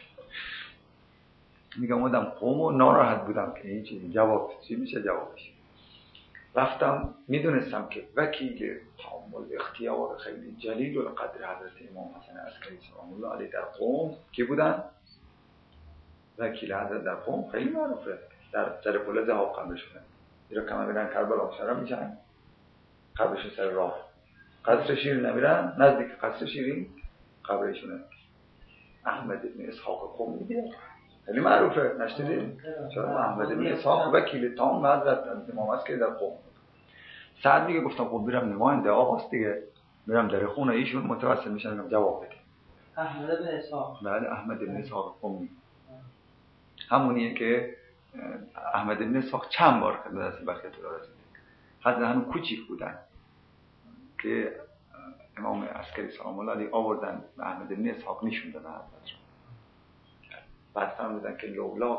میگم اومدم قوم و ناراحت بودم که این چیزی جواب چی میشه جوابش. رفتم میدونستم که وکیل تحمل اختیار خیلی جلیل القدر حضرت امام حسن عسکری سلام الله علیه در قوم کی بودن؟ وکیل حضرت در قوم خیلی معروفه، در سر پل ذهاب قبر شدن. اینا کما میرن کربلا مشرف میشن، قبرشون سر راه. قصر شیرین نمیرن، نزدیک قصر شیرین قبرشونه. احمد بن اسحاق قومی دیگه خیلی معروفه، نشنیدید؟ چرا احمد بن اسحاق وکیل تام حضرت امام عسکری در قوم. سعد میگه گفتم خب میرم نماینده آقاست دیگه، میرم در خونه ایشون متوسل میشن جواب بده. احمد بن اسحاق. بله احمد بن اسحاق قومی همونیه که احمد بن اسحاق چند بار خدمت دست بخیت الله رسید. حضرت هنوز کوچیک بودن که امام عسکری سلام الله علیه آوردن به احمد بن اسحاق نشون دادن حضرت رو. بعد فرمودن که لولا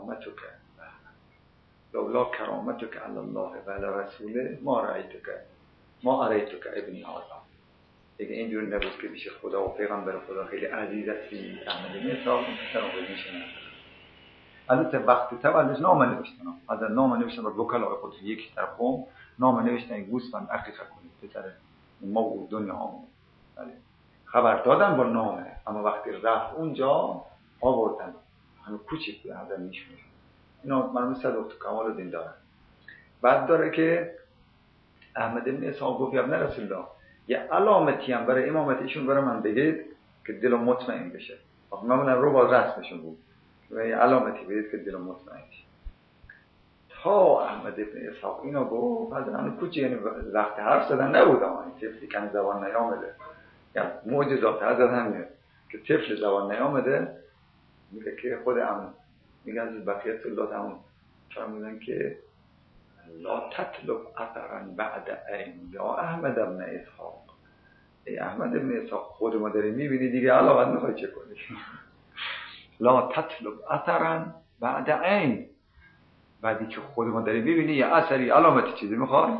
کرامتک علی الله و علی رسوله ما ارایتک ابنی هذا. دیگه اینجور نبود که پیش خدا و پیغمبر خدا خیلی عزیز هستی احمد بن اسحاق این میشن. البته وقتی تولدش نامه نوشتن، از نامه نوشتن بر وکلای خود یکی در قوم نامه نوشتن گوسفند عقیقه کنید پسر ما و دنیا هم. بله خبر دادن با نامه، اما وقتی رفت اونجا آوردن همه کوچیک بوده حضرت میشونه. اینا مرموز صدوق کمال الدین دارن. بعد داره که احمد بن اسحاق گفت ابن رسول الله یه علامتی هم برای امامت ایشون برای من بگید که دلم مطمئن بشه. معمولا رو با رسمشون بود و یه علامتی بگید که دلم مطمئن بشه. تا احمد بن اسحاق اینو گفت حضرت همون کوچی، یعنی وقت حرف زدن نبود، اما این طفلی کن زبان نیامده. یعنی معجزات حضرت همینه که طفل زبان نیامده. میگه که خود هم میگه از بقیت الله همون فرمودن که لا تطلب اثرا بعد عین یا احمد بن اسحاق. ای احمد بن اسحاق خود ما داری میبینی دیگه علاوه میخوای چه کنی؟ لا تطلب اثرا بعد عین، بعدی که خود ما داری میبینی یه اثری علامتی چیزی میخوای؟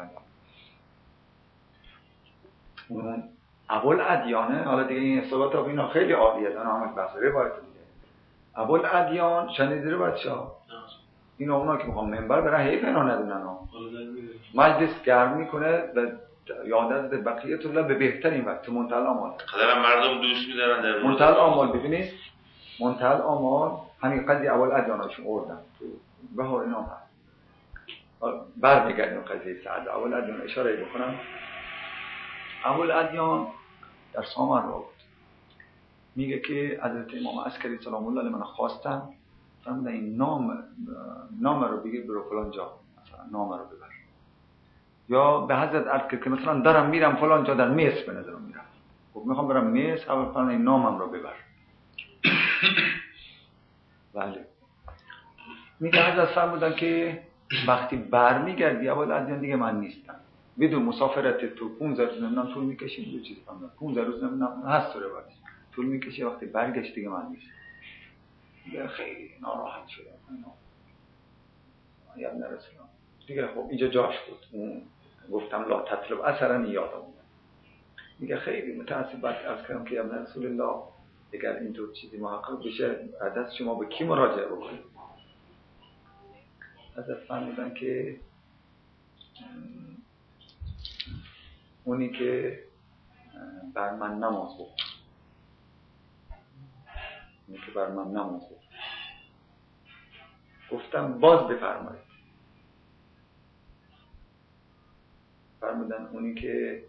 اون ابوالادیانه، حالا دیگه این اصابات ها اینا خیلی عالیه، دانا همه بحث روایت دیگه. ابوالادیان شنیدی رو بچه‌ها؟ اینا اونا که میخوام منبر برن حیف اینا ندونن ها. مجلس گرم میکنه و یادت بقیت الله به بهترین وقت منتهی اعمال. قدرم مردم دوست می‌دارن در منتهی اعمال. ببینید منتهی آمال همین قضیه اول ادیاناشون آوردن تو بهار نام هست. برمیگردیم قضیه سعد اول ادیان اشاره بکنم. اول ادیان در سامرا بود. میگه که حضرت امام عسکری سلام الله علیه من خواستن فرمودن این نام رو بگیر برو فلان جا، مثلا نام رو ببر. یا به حضرت عرض کرد که مثلا دارم میرم فلان جا در مصر به نظرم میرم، خب میخوام برم مصر، اول فرمودن این نامم رو ببر. بله. میگه حضرت فرمودن که وقتی برمیگردی اول ادیان دیگه من نیستم. بدون مسافرت تو 15 روز نمیدونم طول میکشه، یه چیزی فهمیدم 15 روز نمیدونم هست رو باید طول میکشه، وقتی برگشت دیگه من نیستم. دیگه خیلی ناراحت شدم. یا نرسیدم دیگه. خب اینجا جاش بود. گفتم لا تطلب اثرا یادم. میگه خیلی متاسف بعد از کردم که ابن رسول الله اگر اینطور چیزی محقق بشه از شما به کی مراجعه بکنید؟ حضرت فرمودن که اونی که بر من نماز بخون، اونی که بر من نماز بخون. گفتم باز بفرمایید. فرمودن اونی که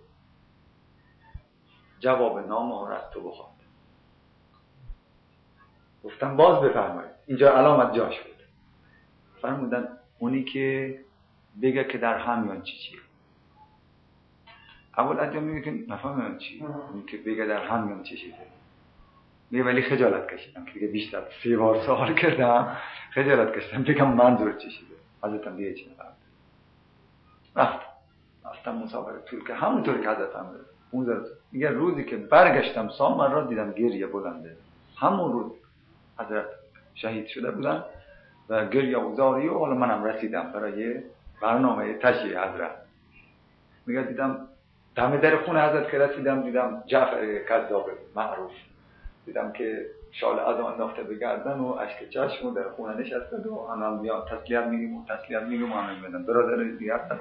جواب نامه ها را از تو بخواد. گفتم باز بفرمایید. اینجا علامت جاش بود. فرمودن اونی که بگه که در همیان چیه. اول ادیان میگه که نفهمیدم چی، اونی که بگه در همیان چیه. میگه ولی خجالت کشیدم که دیگه بیشتر 3 بار سوال کردم، خجالت کشیدم بگم منظور چیه. حضرتم دیگه چی نفهمید. رفتم مسافر طول که همونطور که حضرت فرمودن 15 روز. میگه روزی که برگشتم سامر را دیدم گریه بلنده. همون روز حضرت شهید شده بودن و گریه و زاری و حالا منم رسیدم برای برنامه تشییع حضرت. میگه دیدم دم در خونه حضرت که رسیدم دیدم جعفر کذاب معروف، دیدم که شال ازو انداخته به گردن و اشک چشم و در خونه نشسته و آنها میان تسلیت میگم همه میدن برادر دیگر.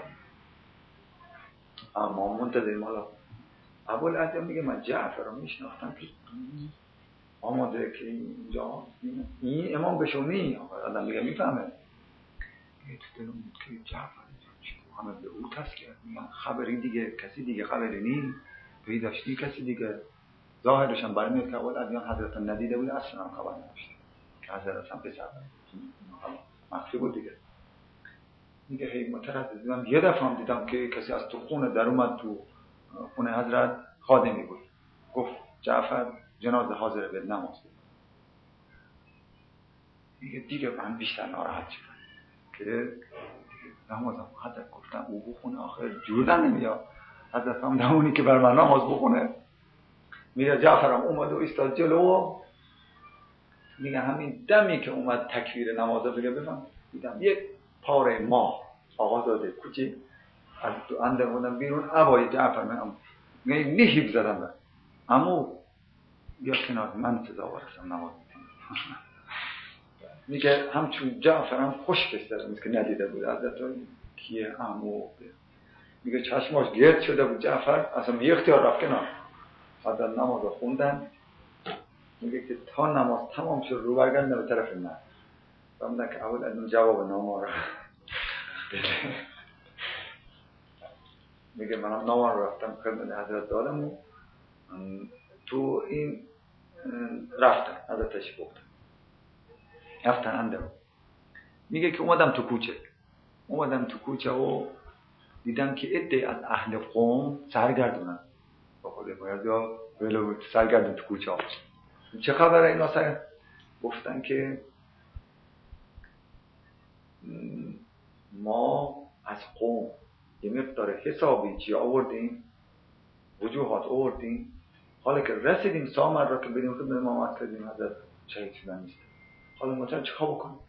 اما منتظریم. حالا اول ادیان میگه من جعفر رو میشناختم که آماده که اینجا این امام بشونی. آدم میگه میفهمه. میگه تو دلم بود که جعفر همه به او تسلیت میگن خبری دیگه کسی دیگه خبری نی پیداشتی کسی دیگه. ظاهرش هم برمیاد که اول ادیان حضرت ندیده بود، اصلا هم خبر نداشته که حضرت هم پسر مخفی بود دیگه. میگه هی متردد دیدم. یه دفعه هم دیدم که کسی از تو خونه در اومد، تو خونه حضرت خادمی بود، گفت جعفر جنازه حاضر به نماز بود. دیگه من بیشتر ناراحت شدم که نمازم حضرت گفتم او بخونه آخر جوردن نمیاد. حضرت هم اونی که بر من نماز بخونه. میگه جعفرم اومد و ایستاد جلو. میگه همین دمی که اومد تکبیر نماز بگه بفهم دیدم یک پاره ماه آقازاده کوچیک از تو اندر بودم بیرون عبای جعفر من نهیب زدم اما یا کنار من سزاوار هستم نماز میکنم. میگه همچون جعفر هم خوش بسترم که ندیده بود حضرت کیه امو. میگه چشماش گرد شده بود جعفر اصلا بی اختیار رفت کنار. حضرت نماز رو خوندن. میگه که تا نماز تمام شد رو برگردن به طرف من. فرمودن که اول از اون جواب نامه رو بده. میگه منم نامه رو رفتم خدمت حضرت دادم و تو این رفتن حضرت تشریف بردن رفتن اندرون. میگه که اومدم تو کوچه و دیدم که عده از اهل قوم سرگردونن با خود باید یا ولو سرگردون تو کوچه ها. چه خبره اینا سر؟ گفتن که ما از قوم یه مقدار حسابی چی آوردیم، وجوهات آوردیم، حالا که رسیدیم سامر را که بدیم خود به امامت کردیم حضرت شهید شدن نیست. حالا ما چه خواه بکنیم؟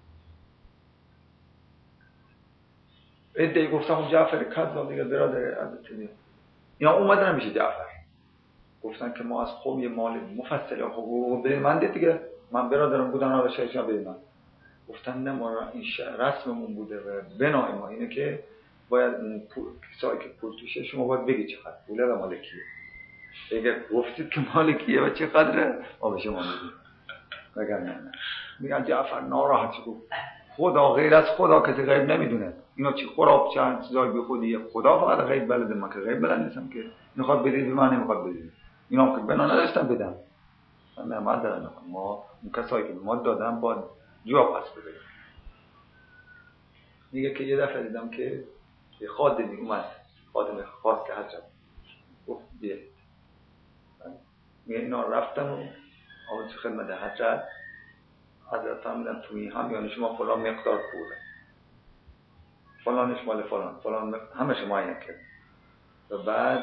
ادهی گفتم جعفر کذاب دیگه برادر حضرت دیگه اینا اومدن میشه جعفر. گفتن که ما از قوم یه مال مفصل حقوق به من ده دیگه من برادرم بودن آقا شهید به من. گفتن نه ما این رسممون بوده و بنای ما اینه که باید کسایی که پول توشه شما باید بگی چقدر پوله و مال کیه. اگر گفتید که مال کیه و چقدره ما به شما میدیم. نه میگن جعفر ناراحت بود، خدا غیر از خدا کسی غیب نمیدونه، اینا چی خراب چند چیزای بی خودیه، خدا فقط غیب بلده، من که غیب بلد نیستم که میخواد بدید به من نمیخواد بدید، اینا که بنا نداشتم بدم، من نعمت دارم، ما اون کسایی که ما دادم باید جواب پس بده. میگه که یه دفعه دیدم که یه خادمی اومد، خادم خاص که حضرت گفت بیه، میگه اینا رفتم و آمد تو خدمت حضرت فرمودن توی همیان شما فلان مقدار پوله، فلانش مال فلان همه شما این کرد و بعد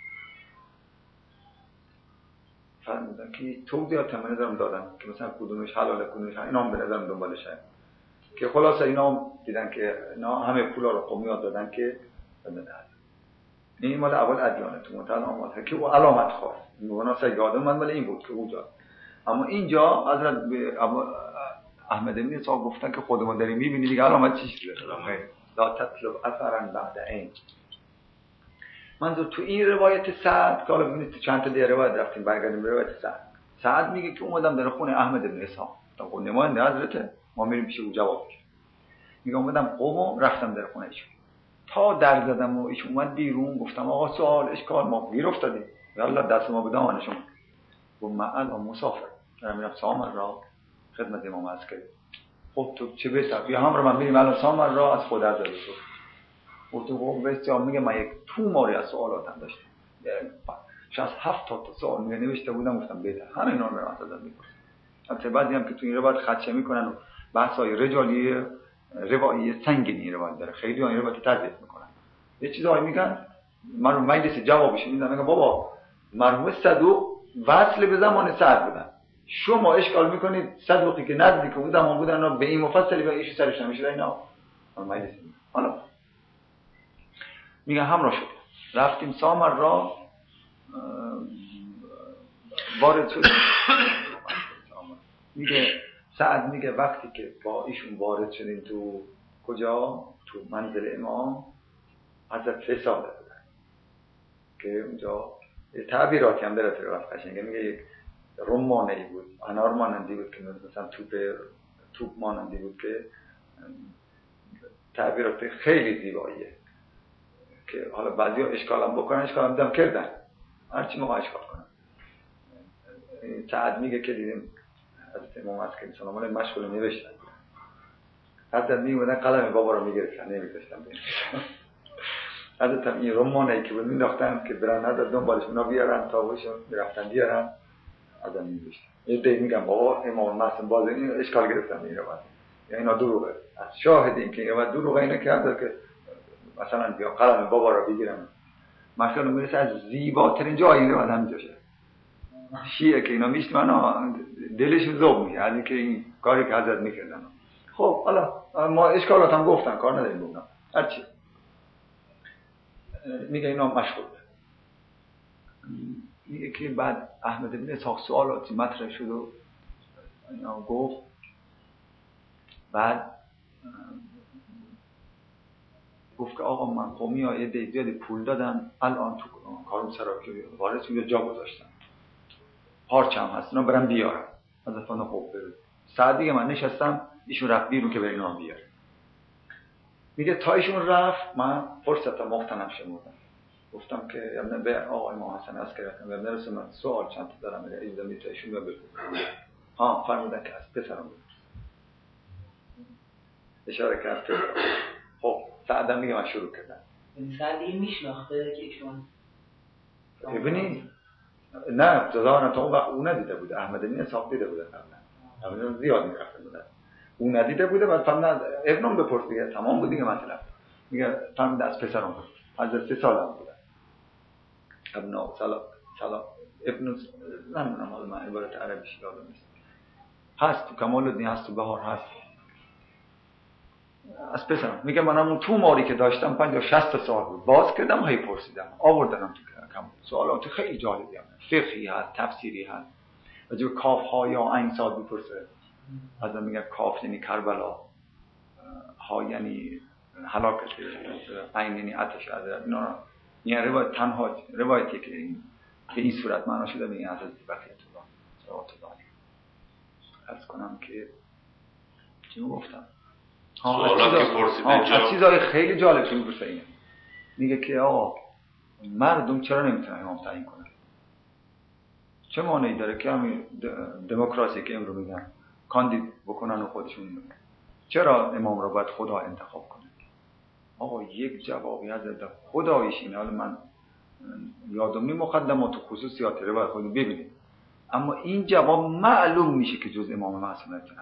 فرمودن که توضیحات هم نظرم دادن که مثلا کدومش حلاله کدومش حرام، اینا هم به نظرم دنبالش هست که خلاصه اینا دیدن که اینا همه پولا رو قومیات دادن که بدن. این مال اول ادیانه تو منتها آمد که او علامت خواست مناسب یادم من ولی این بود که اونجا، اما اینجا حضرت احمد بن اسحاق گفتن که خودمون داریم می‌بینید دیگه علامت چیه؟ لا تطلب اثرا بعد عین. منظور تو این روایت سعد که حالا ببینید تو چند تا دیگه روایت رفتیم برگردیم به روایت سعد میگه که اومدم در خونه احمد بن اسحاق، تا خود نماینده حضرت ما میریم پیش او جواب میگه اومدم قوم رفتم در خونه ایشون تا در زدم و ایشون اومد بیرون، گفتم آقا سوال اشکال ما گیر افتادیم یالا دست ما به دامنشون، گفت من الان مسافر دارم میرم سامر را خدمت امام عرض کردم. خب تو چه بهتر بیا هم رو من میریم الان سامر را از خود عرض شد. گفت تو بسیار میگه من یک توماری از سوالاتم داشتم، شاید 7 تا سوال میگه نوشته بودم، گفتم بهتر همه اینا رو ازت میپرسم. البته بعضی هم که تو این روایت خدشه میکنن و بحثای رجالی روایی سنگینی روایت داره، خیلی این روایت تضعیف میکنن، یه چیزایی میگن من رو مجلس جوابش میدم، میگم بابا مرحوم صدوق وصل به زمان سعد بودن، شما اشکال میکنید صدوقی که نزدیک اون زمان بودن رو به این مفصلی به ایشو سرش نمیشه اینا مجلس. حالا میگه همراه شد رفتیم سامر را وارد شد. میگه سعد میگه وقتی که با ایشون وارد شدیم تو کجا تو منزل امام حضرت فساد بودن که اونجا تعبیراتی هم داره تو قشنگه، میگه یک رمانه‌ای بود انار مانندی بود که مثلا توپ مانندی بود که تعبیرات خیلی زیباییه که حالا بعضیا اشکالم بکنن اشکالم دیدم کردن هرچی موقع اشکال کنن. سعد میگه که دیدیم حضرت امام علیه السلام علیه مشغول نوشتن، حضرت میومدن قلم بابا رو میگرفتن نمیذاشتن بنویسن، حضرت هم این رمانه‌ای که بود مینداختن که برن حضرت دنبالش اونا بیارن تا باشون میرفتن بیارن حضرت می‌نوشتن. یه دی میگم بابا امام معصوم باز این اشکال گرفتن این رو بعد یا اینا دروغه، از شاهد این که اینا دروغه اینا کرده که مثلا بیا قلم بابا رو بگیرن مثلا میرسه از زیباترین جای این رو بعد همینجاشه شیعه که اینا میشنن دلشون ذوب میشه از اینکه این کاری که حضرت میکردن. خب حالا ما اشکالات هم گفتن کار نداریم بگم هرچی میگه اینا مشغول. میگه که بعد احمد بن اسحاق سوالاتی مطرح شد و اینا گفت، بعد گفت که آقا من قومی ها یه زیادی پول دادن الان تو کارون سراکی وارد شد جا گذاشتن هارچم هست اینا برم بیارم از افانه خوب برد ساعت دیگه من نشستم ایشون رفت بیرون که برین هم بیار. میگه تا ایشون رفت من فرصت مختنم شمردم گفتم که یعنی به آقا امام حسن از کردم و نرسه من سوال چند تا دارم میره ایزده میتونه ایشون رو بپرسم. فرمودن که از پسرم بپرس اشاره کرد پسرم. خب سعدم میگه من شروع کردم. سعد دیگه میشناخته که ایشون ببینید نه ظاهرا تا اون وقت اون ندیده بوده، احمد بن اسحاق دیده بوده قبلا احمد زیاد میرفته بوده اون ندیده بوده بعد فهمید ابنم بپرس دیگه تمام بود دیگه مثلا میگه فهمید از پسرم بپرس از 3 سالم بوده ابن سلام ابن نمیدونم حالا من عبارت عربیش یادم نیست هست تو کمال الدین هست تو بهار هست از پسرم میگه منم اون تو ماری که داشتم 50-60 سال بود باز کردم هی پرسیدم آوردنم تو کم سوالات خیلی جالبی هست فقهی هست تفسیری هست راجع به کاف ها یا عین صاد میپرسه از میگه کاف یعنی کربلا ها یعنی هلاکت عین یعنی آتش اینا یعنی روایت تنها روایتی که به این صورت معنا شده به این حضرت بقیت الله صلوات الله علیه. عرض کنم که چی گفتم؟ سوالات که پرسیده چیزای خیلی جالب که میپرسه اینه. میگه که آقا مردم چرا نمیتونن امام تعیین کنن؟ چه مانعی داره که همین دموکراسی که امروز میگن کاندید بکنن و خودشون میگن چرا امام رو باید خدا انتخاب کنه؟ آقا یک جوابی از خدایش اینه. حالا من یادم نیم مقدمات و خصوصیات رو باید خودتون ببینید، اما این جواب معلوم میشه که جز امام معصوم نمیتونه.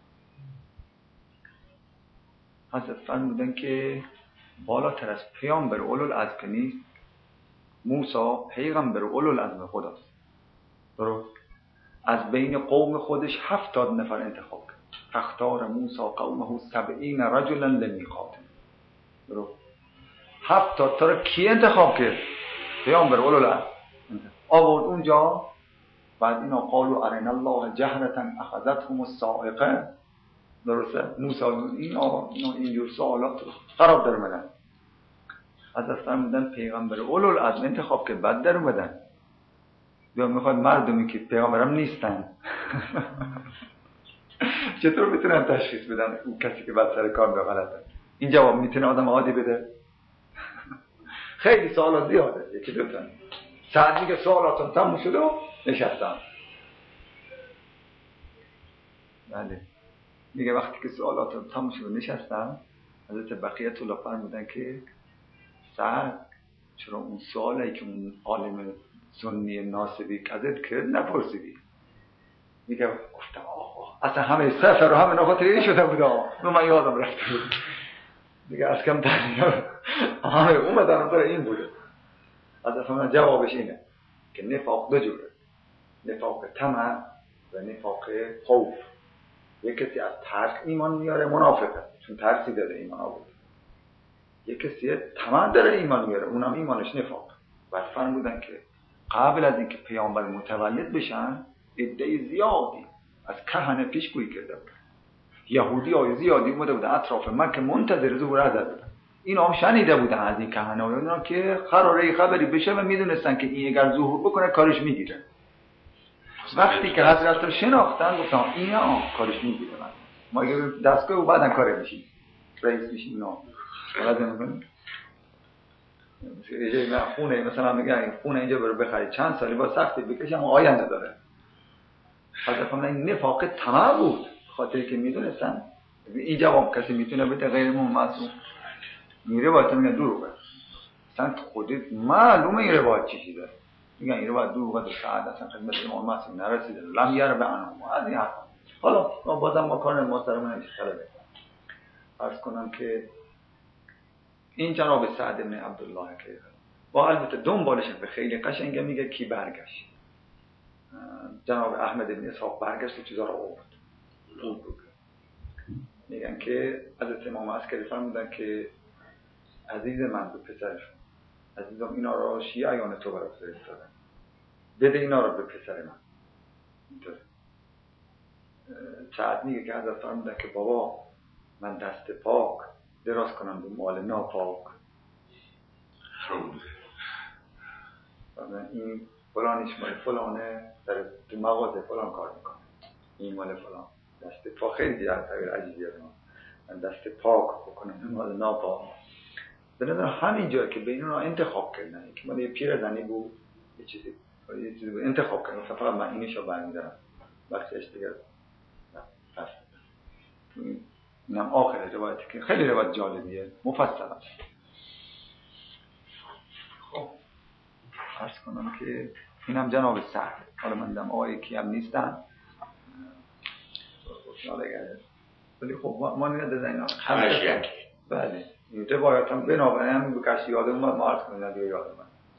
حضرت فرمودن که بالاتر از پیامبر اولوالعزم نیست، موسی پیغمبر اولوالعزم خداست. درست؟ از بین قوم خودش 70 نفر انتخاب کرد. اختار موسی قومه 70 رجلا لمیقاتنا. درست؟ 70 تا رو کی انتخاب کرد؟ پیامبر اولوالعزم آورد اونجا. بعد اینا قالوا ارنا الله جهرة اخذتهم الصاعقه. درسته؟ موسی اینا اینجور سوالات خراب در اومدن. از فرمودن پیغمبر اولوالعزم انتخاب که بعد در اومدن. یا میخواد مردمی که پیغمبرم نیستن چطور میتونن تشخیص بدن اون کسی که بعد سر کار به غلطه؟ این جواب میتونه آدم عادی بده؟ خیلی سوالات زیاده. یکی دو تا سعد میگه سوالاتم تموم شده و نشستم. بله میگه وقتی که سوالاتم تموم شده و نشستم، حضرت بقیت الله فرمودن که سعد چرا اون سوالی که اون عالم سنی ناصبی ازت کرد نپرسیدی؟ میگه گفتم آقا اصلا همه سفر رو همه نخاطری شده بود. من یادم رفته بود. میگه از کم تنیا همه اومدن برای این بوده. از من جوابش اینه که نفاق دو جوره، نفاق طمع و نفاق خوف. یک کسی از ترس ایمان میاره منافقه چون ترسی داره ایمان آورد. یک کسی طمع داره ایمان میاره اونم ایمانش نفاق. بعد فرمودن که قبل از اینکه پیامبر متولد بشن عده زیادی از کهنه پیشگویی کرده بودن. یهودیای زیادی اومده بودن اطراف مکه منتظر ظهور حضرت بودن. اینا هم شنیده بودن از این کهنه و اینا که قراره خبری بشه و میدونستن که این اگر ظهور بکنه کارش میگیره. وقتی که حضرت رو شناختن گفتن اینا کارش میگیره. ما اگه دستگاه و بعدن کاره میشیم رئیس میشیم. اینا غلط نمیکنیم. یه خونه مثلا میگن خونه اینجا برو بخری چند سالی با سختی بکشی اما آینده داره. حضرت این نفاق طمع بود، خاطر که میدونستن این جواب کسی میتونه بده غیر معصوم. میره باید میگن دروغه. اصلا خودت معلومه این روایت چیزی داره. میگن این روایت دروغه، سعد اصلا خدمت امام معصوم نرسیده. لم یر به انام از این حرف. حالا بازم ما کار محترم نمیشه طلبه. عرض کنم که این جناب سعد بن عبدالله که با البته دنبالش به خیلی قشنگه میگه کی برگشت. جناب احمد بن اسحاق برگشت و چیزا رو آورد. میگن که حضرت امام عسکری فرمودن که عزیز من به پسرشون، عزیزم اینا رو شیعیان تو برات فرستادن، بده اینا رو به پسر من. اینطور سعد میگه که حضرت فرمودن که بابا من دست پاک دراز کنم به مال ناپاک. این فلانیش مال فلانه در تو مغازه فلان کار میکنه، این مال فلان. دست پاک خیلی تغییر عجیبیه. من دست پاک بکنم به مال ناپاک. بنابراین همین جایی که بین اونها انتخاب کردن که مال یه پیرزنی بود یه چیزی بود انتخاب کردن فقط من اینشو برمیدارم بخشش دیگه پس اینم آخر روایتی که خیلی روایت جالبیه مفصل است. خب عرض کنم که اینم جناب سعد. حالا من دیدم آقای کی هم نیستن ولی خب ما نیاده اینا همش یکی. بله این روایت هم بنابراین همین بکشت یادم ما عرض کنیم دیگه یادم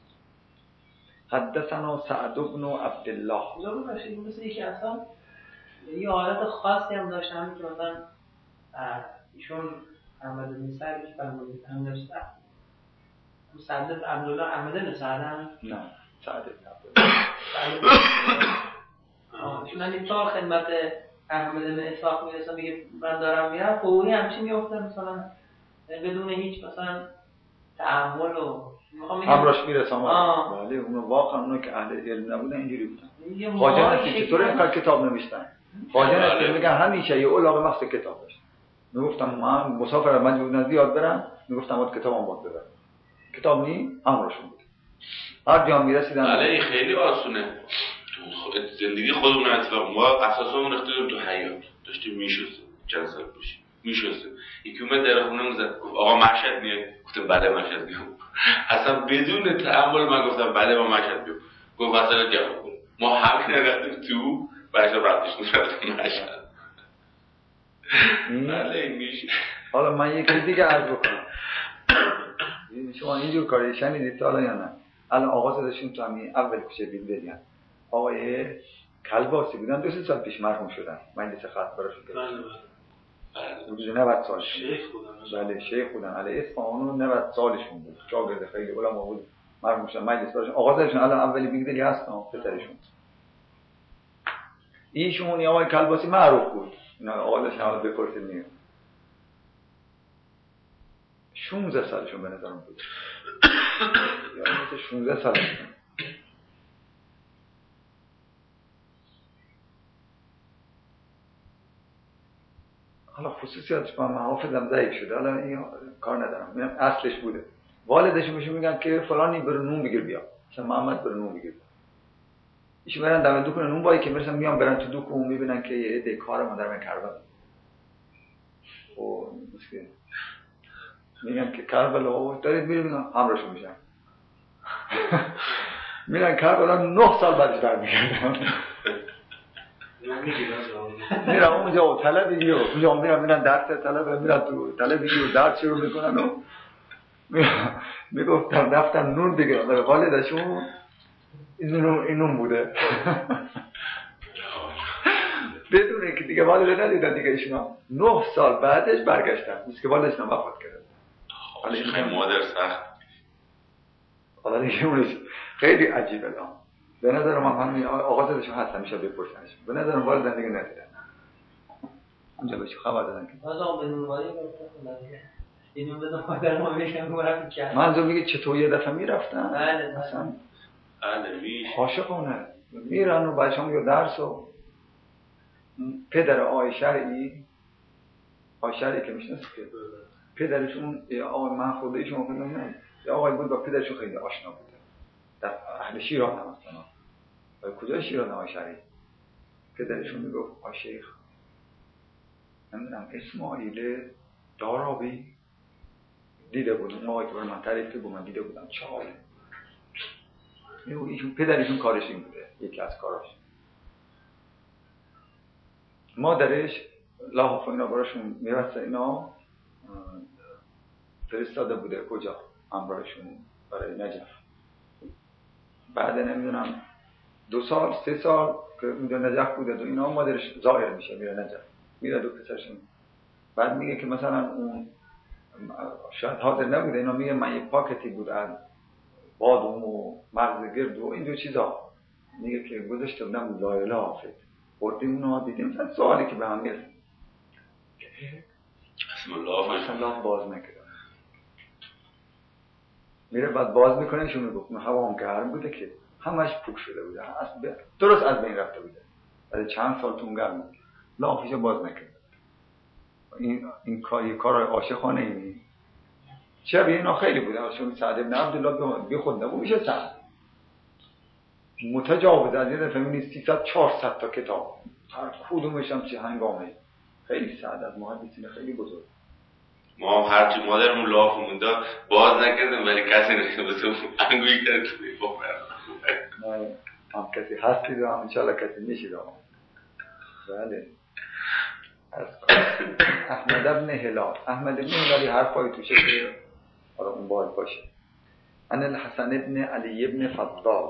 حدثنا سعد بن عبدالله. ضرور باشه مثل یکی اصلا یه حالت خاصی هم داشت همین که مثلا ایشون احمد بن سعد که فرمودید هم داشت سعد بن عبدالله احمد بن سعد هم نه سعد بن عبدالله ایشون این تا خدمت احمد بن اسحاق میرسن میگه من دارم میرم فوری همچی میفته مثلا بدون هیچ مثلا تعامل و همراش میرسم. ولی اون واقعا اونو که اهل علم نبودن اینجوری بودن. خواجه نسی چطور اینقدر کتاب نوشتن خواجه نصیری میگن همیشه یه علاقه مخصوص کتاب داشت. میگفتم من مسافر من بودن زیاد برم، میگفتم اون کتابم باید ببرم. کتاب نی امرشون بود. هر جا میرسیدن بله خیلی آسونه. زندگی خودمون اتفاق ما اساسمون اختیاریم تو حیات داشتیم میشستیم چند سال پیش میشستیم یکی اومد در خونه زد گفت آقا مشهد میاد گفتم بله مشهد میام اصلا بدون تأمل من گفتم بله ما مشهد میام گفت مثلا جواب کن ما همین رفتیم تو بچه رفتش رفتیم مشهد بله میشه. حالا من یکی دیگه عرض بکنم شما اینجور کاری شنیدید حالا یا نه؟ الان آقا صداشون تو همین اول کوچه بیلدریان آقای کلباسی بودن 2 سال پیش مرحوم شدن. مجلس خط براشون گرفتن. بله 90 سالشون شیخ بودن. بله شیخ بودن. علی اصفهان و 90 سالشون بود. شاگرد خیلی علما بود. مرحوم شدن مجلس براشون. آقا صداشون الان اولی بیلدری هستن پسرشون. ایشون آقای کلباسی معروف بود. اینا آقا داشتن حالا بپرسید میگم 16 سالشون به نظرم بود. یا مثل 16 سالشون. حالا خصوصیاتش با من حافظم ضعیف شده. حالا این کار ندارم. میگم اصلش بوده. والدش میشون میگن که فلانی برو نون بگیر بیا. مثلا محمد برو نون بگیر. ایشون برن دم دکون نون بایی که میرسن میان برن تو دکون میبینن که یه عده کار مادر کربلا. او مسکین. میگن که کربلا دارید میرین همراهشون میشن. میرن کربلا 9 سال بعدش برمیگردن. میرن اونجا طلبی و اونجا میرن درس طلب میرن تو طلبی و درس شروع میکنن و میگفتن رفتن نون بگیرن و والدشون اینون بوده. بدون اینکه دیگه والد ندیدن دیگه ایشون 9 سال بعدش برگشتن. مثل که والدشون وفات کرد. حالا خیلی مادر سخت. حالا دیگه اونش خیلی عجیبه لام. به نظر من همین آقا صداشون هست همیشه بپرسنش. به نظر من والدن دیگه ندیدن. اونجا بهش خبر دادن که بازم به نونوایی گفتن دیگه. اینو بدون مادر ما میگم میرم که منظور میگه چطور یه دفعه میرفتن؟ بله مثلا میشه عاشقانه میرن و بچه‌ها میگه درس و پدر آقای شرعی که میشناسید که پدرشون آقای من خود ایشون خودم یا آقای بود با پدرشون خیلی آشنا بوده. در اهل شیراز هم هستن. کجا شیراز آقای شرعی؟ پدرشون میگفت آقای شیخ نمیدونم اسماعیل دارابی دیده بودم آقای که من تعریف بود من دیده بودم چاله. ایشون پدرشون کارش این بوده یکی از کاراش. مادرش لاحف اینا براشون میرسه اینا فرستاده بوده کجا همراهشون برای نجف. بعد نمیدونم 2 سال 3 سال که اونجا نجف بوده و اینا مادرش ظاهر میشه میره نجف میره دو پسرشون. بعد میگه که مثلا اون شاید حاضر نبوده اینا میگه من یه پاکتی بود از بادوم و مغز گرد و اینجور چیزا میگه که گذاشته بودم لایله حافظ بردیم اونا دیدیم مثلا سوالی که به هم میرسه اصلا باز نکرد میره بعد باز میکنه شون میگفت هوا هم گرم بوده که همش پوک شده بوده درست از بین رفته بوده بعد چند سال تون گرم بود لافیشو باز نکرد. این کار عاشقانه اینی شبیه اینا خیلی بوده. چون سعد بن عبدالله بی خود نبود میشه سعد متجاوز از یه دفعه می‌بینی 300-400 تا کتاب هر کدومش هم چه هنگامه. خیلی سعد از محدثین خیلی بزرگ. ما هم هرچی مادرمون لاف مونده باز نکردم ولی کسی نشده انگویی کرد توی نه هم کسی هستید و هم انشاءالله کسی میشید. بله احمد ابن هلال حرفایی توشه که حالا اون باید باشه. ان الحسن ابن علی ابن فضال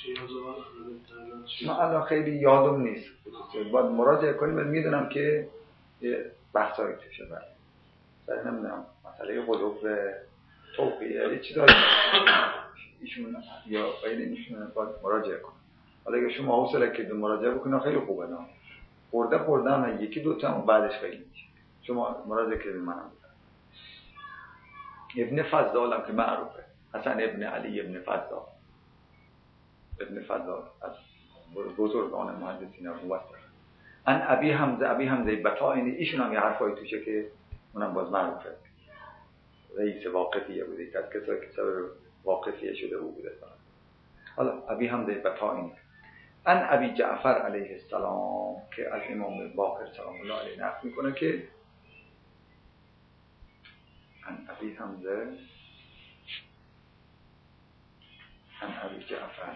من الان خیلی یادم نیست باید مراجعه کنیم. میدونم که بحثایی توشه برای نمیدونم مسئله قلوب توقیه یه چیزایی ایشون یا غیر ایشون باید مراجعه کنم. حالا اگه شما حوصله که مراجعه بکنه خیلی خوبه. نه خوردم یکی دو تا بعدش خیلی میشه. شما مراجعه کنید منم ابن فضال هم که معروفه حسن ابن علی ابن فضال از بزرگان محدثین موثق ان ابی حمزه بطائنی، ایشون هم یه حرفایی توشه که اونم باز معروفه، رئیس واقفیه بوده، یک از کسایی که سبب واقفیه شده او بوده. حالا ابی حمزه بطائنی ان ابی جعفر علیه السلام که از امام باقر سلام الله علیه نقل میکنه که ان ابی حمزه ان ابی جعفر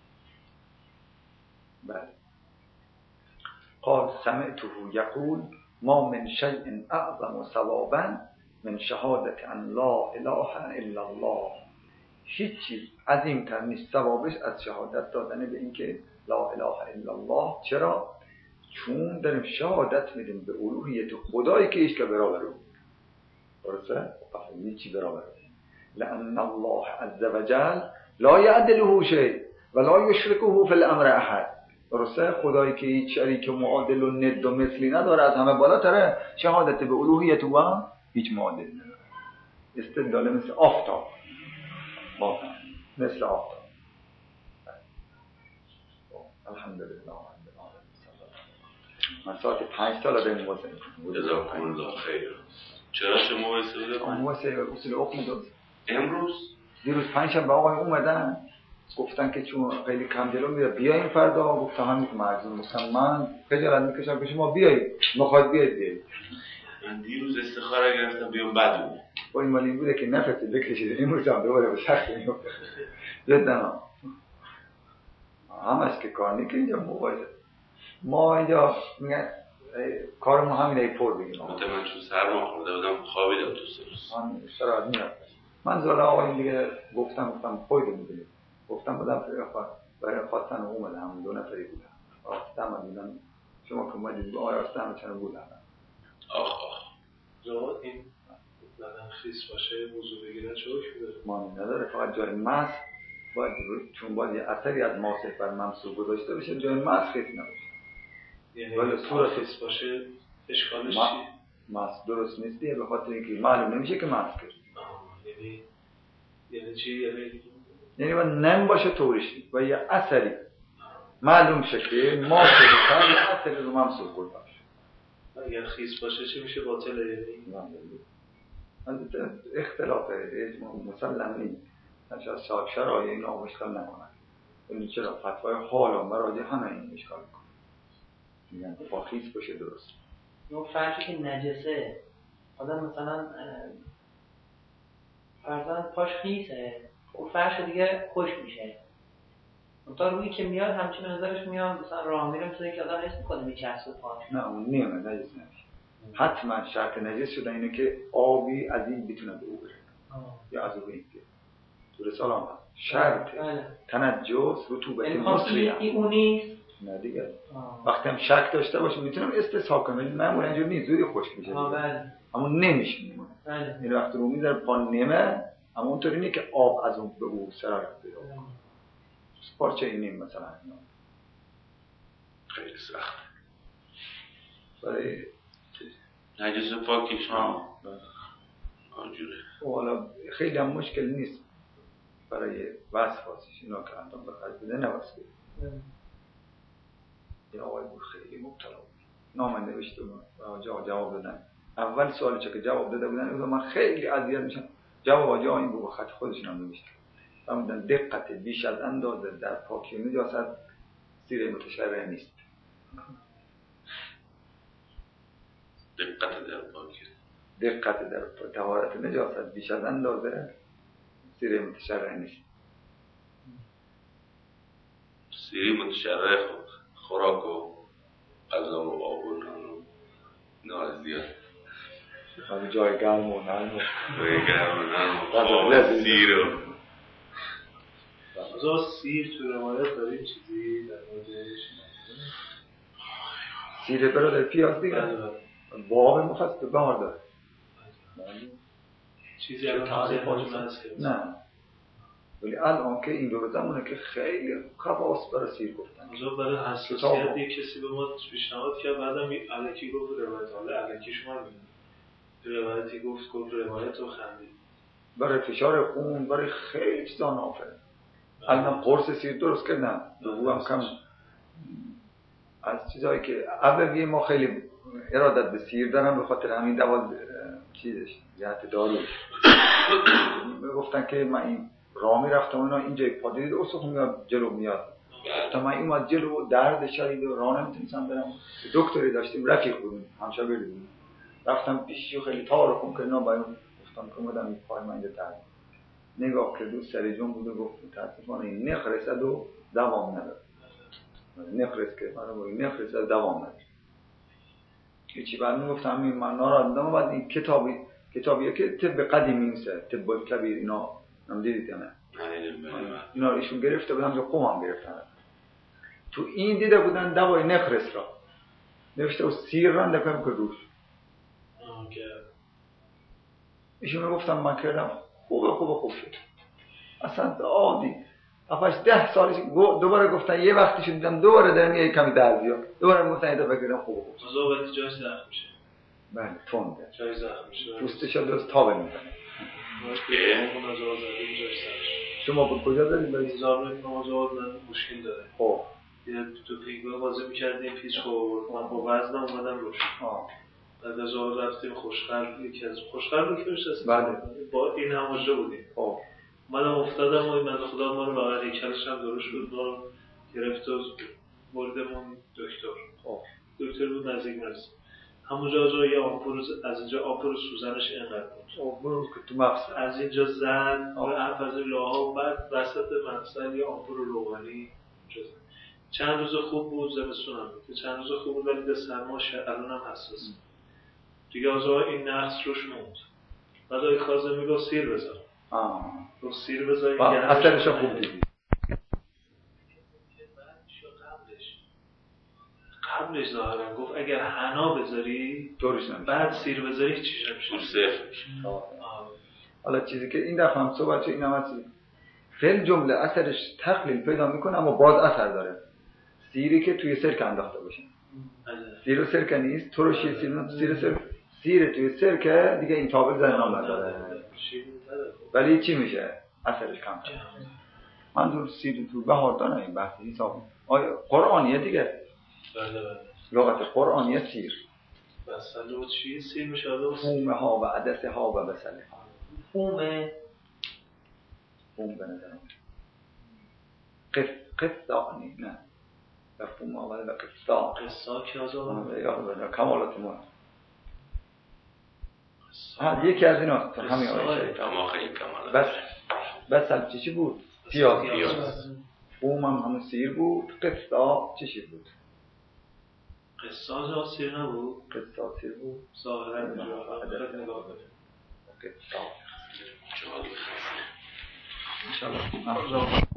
بله قال سمعته یقول ما من شیء اعظم ثوابا من شهادت ان لا اله الا الله، هیچ چیز عظیم‌تر نیست ثوابش از شهادت دادن به اینکه لا اله الا الله. چرا؟ چون داریم شهادت میدیم به الوهیت خدایی که هیچ که برابر او، درسته؟ هیچ چیز برابر او، لأن الله عز وجل لا یعدله شیء و لا یشرکه فی الامر احد. درسته؟ خدایی که هیچ شریک معادل و ند و مثلی نداره، از همه بالاتره، شهادت به الوهیت او هیچ معادل نداره. استدلال مثل آفتاب، مثل آفتاب. الحمدلله. من ساعت 5 تا به مواسه جزاکم الله خیر. چرا شما مواسه اصول حکم درست امروز دیروز 5 شنبه آقای اومدن گفتن که چون خیلی کم جلو میره بیاین فردا، گفتم همین مرزون، گفتم من خجالت میکشم که شما بیایید، میخواد بیایید. من دیروز استخاره گرفتم بیام بعد با این مال این بوده که نفسی بکشید امروز هم دوباره به سخت میفته جدا همش که کار نیست که اینجا موبایل ما اینجا میگن کارمون همینه پر بگیم. من چون سرما خورده بودم خوابیدم تو سروس من شرایط میاد. من زاله آقایون دیگه گفتم خودتون میدونید، گفتم بودم برای خواستن اومده همون 2 نفری بودن آستم هم دیدن شما که اومدید آقای آستم چنان بودن آخ جواد این بدن خیس باشه وضو بگیرن چه حکمی داره؟ معنی نداره، فقط جای مس باید چون باید یه اثری از ماسه بر ممسوح گذاشته بشه، جای مس خیس نباشه. یعنی ولی صورت خیس باشه اشکالش چیه؟ مس درست نیست دیگه، به خاطر اینکه معلوم نمیشه که مس کرد. یعنی چی؟ یعنی باید نم باشه طورشی و یه اثری معلوم شه که ماسه بکنه یه اثری رو ممسوح گذاشته باشه. اگر خیس باشه چی میشه؟ باطله؟ اختلاف مسلم نیست. شاید صاحب شرایع اینا اشکال نکنن. ولی چرا فتوای حال و مراجع همه این اشکال میکنن. میگن با خیس باشه درست. اون فرشی که نجسه آدم مثلا فرضاً پاش خیسه، اون فرش دیگه خوش میشه. تا روی که میاد همچین نظرش میاد مثلا راه میره مثلا که آدم حس میکنه میچسبه پاش. نه اون نیمه نجس نمیشه. حتما شرط نجس شدن اینه که آبی از این بتونه به او بره. یا از او بینه. درست الان شرط تنجس رطوبت مصریه. این اون نیست؟ نه دیگه. وقتی هم شک داشته باشه میتونم استصحاب کنم، ولی معمولا اینجور نیست، زودی خشک میشه. بله. اما نمیشه میمونه. بله. این وقتی رو میذاره پا نمه، اما اونطوری نیست که آب از اون به او سرایت بده. پارچه این نیم مثلا خیلی سخت. برای نجس پاکیش آنجوره. حالا خیلی هم مشکل نیست برای وسواسش، اینا که انتان بخواهد بده نوست بده. یه آقای بود خیلی مبتلا بود، نامه نوشته بود جواب دادن. اول سوالی چه که جواب داده بودن من خیلی اذیت میشم، جواب جا این بود خط خودشون هم نوشته فرمودن دقت بیش از اندازه در پاکی و نجاست سیره متشرع نیست. دقت در طهارت نجاست بیش از اندازه سیره متشرع نیست. سیره متشرع خوراک و غذا و آب و نان و اینا زیاد جای گرم و نرم و آب و سیر و غذا سیر تو روایت داریم چیزی در موردش؟ سیره برادر پیاز دیگه با آب مفصل بهار داره. چیزی الان هست؟ نه ولی الان که این دور زمانه که خیلی خواص برای سیر گفتن. غذا برای حساسیت یک کسی به ما پیشنهاد کرد، بعدم الکی گفت روایت، حالا الکی شما میدونید روایتی گفت روایت رو خندید. برای فشار خون، برای خیلی چیزا نافره. الان قرص سیر درست کردن، دوام کم از چیزایی که اولیه ما خیلی ارادت به سیر دارم به خاطر همین چیزش جهت داروش گفتن که من این راه میرفتم اینا اینجا یک پا دید استخون میاد جلو میاد تا من اومد جلو درد شدید و راه نمیتونستم برم دکتری داشتیم رفیق بودیم همشاگرد بودیم رفتم پیشش خیلی تعارف که اینا باید گفتم که اومدم این پای من اینجا درد نگاه که دوست سری جون بود و گفت متاسفانه این نخ رسد و دوام نداره نخ رسد که نخ رسد دوام نداره هیچی بعد میگفتم این من ناراحت بودم و بعد این کتابیه که طب قدیمی میشه طب کبیر اینا هم دیدید یا نه اینا ایشون گرفته بودن جو قوم هم گرفتن تو این دیده بودن دوای نخرس را نوشته و سیر رنده کنم که روش ایشون میگفتم من کردم خوب شد اصلا عادی 7-10 سالش دوباره گفتن یه وقتی شد دیدم دوباره دارم یه کمی درد بیاد دوباره میگفتن یه دفعه کردم خوب مزاوقتی جای زخم میشه بله تونده جای زخم میشه پوستش رو درست تابه میزنه شما بود کجا دارید؟ باید زابره که مزاوق مشکل داره خب تو پیگاه بازه میکردیم پیچ خورد من با وزنم اومدم روش بعد از آن رفتیم خوشخر یکی از خوشخر رو که بشه بله با این هماجه بودیم منم افتادم و من خدا ما رو لاغر هیکلش هم درست شد ما رو گرفت و بردمون دکتر بود نزدیک مرز همونجا یه آمپور از اینجا آمپور سوزنش اینقدر بود آمپور که تو مفصل از اینجا زن و از لاها و بعد وسط مفصل یه آمپور روغنی چند روز خوب بود زمستون هم بود چند روز خوب بود ولی به سرما الان هم حساس دیگه از این نقص روش موند بعد آقای خازم میگو سیر بذار رو سیر بذار اثرش خوب دیدی قبلش ظاهرا گفت اگر حنا بذاری طورش نمیشه بعد سیر بذاری هیچ نمیشه حالا چیزی که این دفعه هم صحبت این هم هستی فعل جمله اثرش تقلیل پیدا میکنه اما باز اثر داره سیری که توی سرک انداخته باشه سیر و سرکه نیست ترشی سیر توی سرکه دیگه این تابل زن نام نداره ولی چی میشه؟ اثرش کم کنه منظور سیر تو بهار دانه این بحثی حساب قرآنیه دیگه لغت قرآنیه سیر بسله و چیه سیر میشه؟ فومه ها و عدسه ها و بسله ها فوم به نظرم قصانی نه فوم ها ولی قصا که آزاد کمالات ما یکی از این هست همین آیه بس چی بود؟ پیاز فوم هم همون سیر بود قصا چی بود؟ قصا جا سیر نبود؟ قصا سیر بود ظاهرا نگاه بده قصا انشاءالله